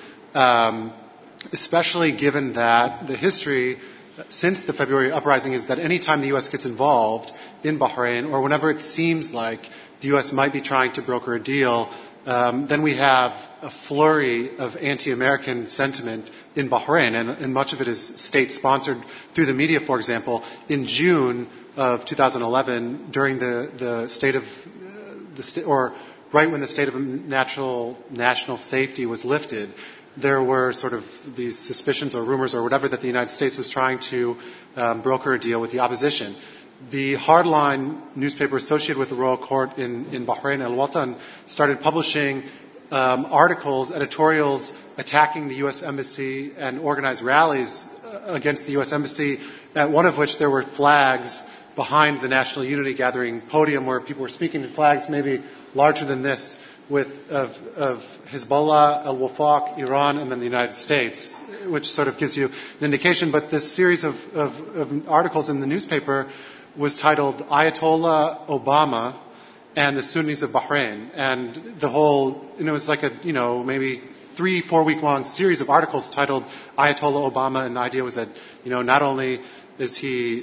especially given that the history since the February uprising is that any time the U.S. gets involved in Bahrain, or whenever it seems like the U.S. might be trying to broker a deal, then we have a flurry of anti-American sentiment in Bahrain, and much of it is state-sponsored through the media. For example, in June of 2011, during the state of or right when the state of national safety was lifted, there were sort of these suspicions or rumors or whatever that the United States was trying to broker a deal with the opposition. The hardline newspaper associated with the royal court in Bahrain, Al Watan, started publishing articles, editorials attacking the U.S. Embassy and organized rallies against the U.S. Embassy, at one of which there were flags behind the National Unity Gathering podium where people were speaking, in flags maybe larger than this, of Hezbollah, Al-Wafaq, Iran, and then the United States, which sort of gives you an indication. But this series of articles in the newspaper was titled Ayatollah Obama and the Sunnis of Bahrain. And the whole, it was like a, maybe 3-4 week long series of articles titled Ayatollah Obama. And the idea was that, not only is he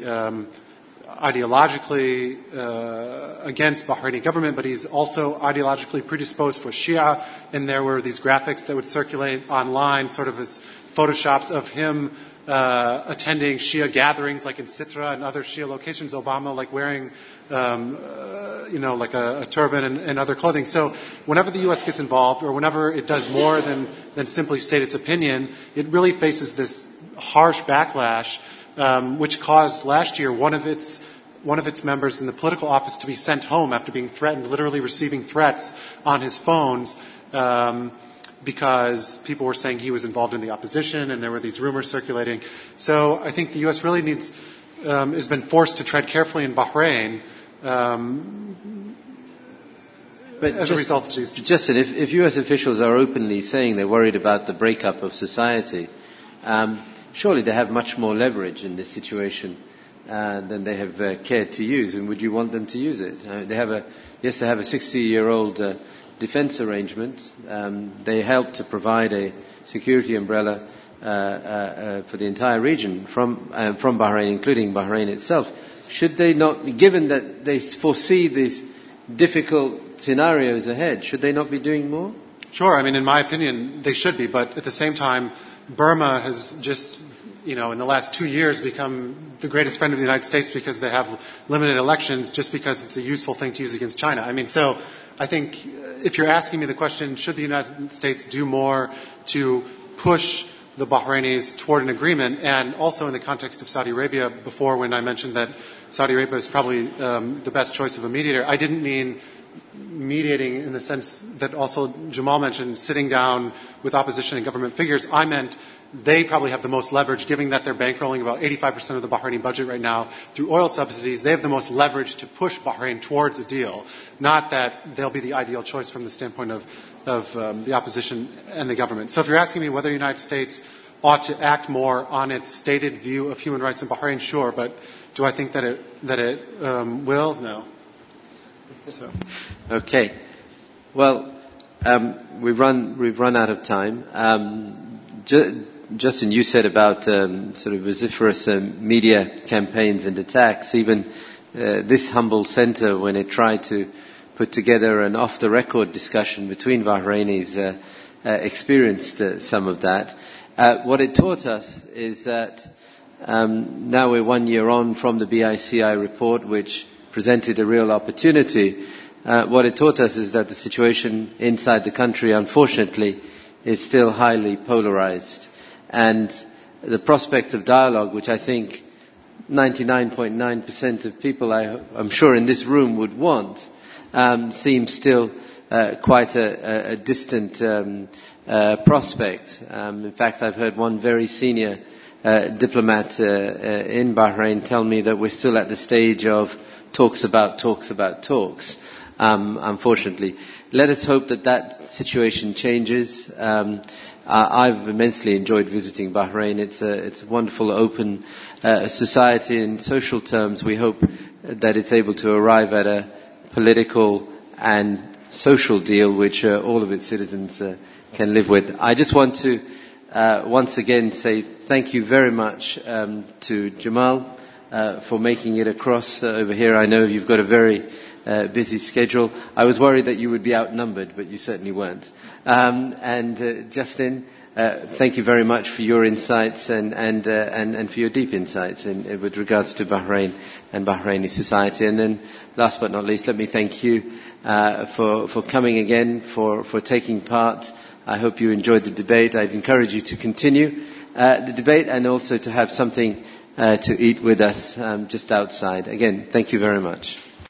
ideologically against Bahraini government, but he's also ideologically predisposed for Shia, and there were these graphics that would circulate online, sort of as photoshops of him attending Shia gatherings, like in Sitra and other Shia locations. Obama, like wearing, like a turban and other clothing. So whenever the U.S. gets involved, or whenever it does more than simply state its opinion, it really faces this harsh backlash. Which caused last year one of its members in the political office to be sent home after being threatened, literally receiving threats on his phones, because people were saying he was involved in the opposition, and there were these rumors circulating. So I think the U.S. really has been forced to tread carefully in Bahrain, But as a result of these. Justin, if U.S. officials are openly saying they're worried about the breakup of society, surely they have much more leverage in this situation than they have cared to use. And would you want them to use it? They have a 60-year-old defense arrangement. They help to provide a security umbrella for the entire region from Bahrain, including Bahrain itself. Should they not, given that they foresee these difficult scenarios ahead, should they not be doing more? Sure. I mean, in my opinion, they should be. But at the same time, Burma has just, in the last 2 years become the greatest friend of the United States because they have limited elections just because it's a useful thing to use against China. I mean, so I think if you're asking me the question, should the United States do more to push the Bahrainis toward an agreement, and also in the context of Saudi Arabia, before when I mentioned that Saudi Arabia is probably the best choice of a mediator, I didn't mean mediating in the sense that also Jamal mentioned, sitting down with opposition and government figures. I meant they probably have the most leverage, given that they're bankrolling about 85% of the Bahraini budget right now through oil subsidies. They have the most leverage to push Bahrain towards a deal, not that they'll be the ideal choice from the standpoint of the opposition and the government. So if you're asking me whether the United States ought to act more on its stated view of human rights in Bahrain, sure, but do I think that it will? No. So. Okay. Well, we've run out of time. Justin, you said about sort of vociferous media campaigns and attacks. Even this humble centre, when it tried to put together an off-the-record discussion between Bahrainis, experienced some of that. What it taught us is that now we're 1 year on from the BICI report, which presented a real opportunity. What it taught us is that the situation inside the country, unfortunately, is still highly polarized. And the prospect of dialogue, which I think 99.9% of people, I'm sure in this room would want, seems still quite a distant prospect. In fact, I've heard one very senior diplomat in Bahrain tell me that we're still at the stage of talks about talks, unfortunately. Let us hope that situation changes. I've immensely enjoyed visiting Bahrain. It's a wonderful, open society. In social terms, we hope that it's able to arrive at a political and social deal which all of its citizens can live with. I just want to once again say thank you very much to Jamal for making it across over here. I know you've got a very busy schedule. I was worried that you would be outnumbered, but you certainly weren't. And Justin, thank you very much for your insights and for your deep insights with regards to Bahrain and Bahraini society. And then, last but not least, let me thank you for coming again, for taking part. I hope you enjoyed the debate. I'd encourage you to continue the debate and also to have something to eat with us just outside. Again, thank you very much.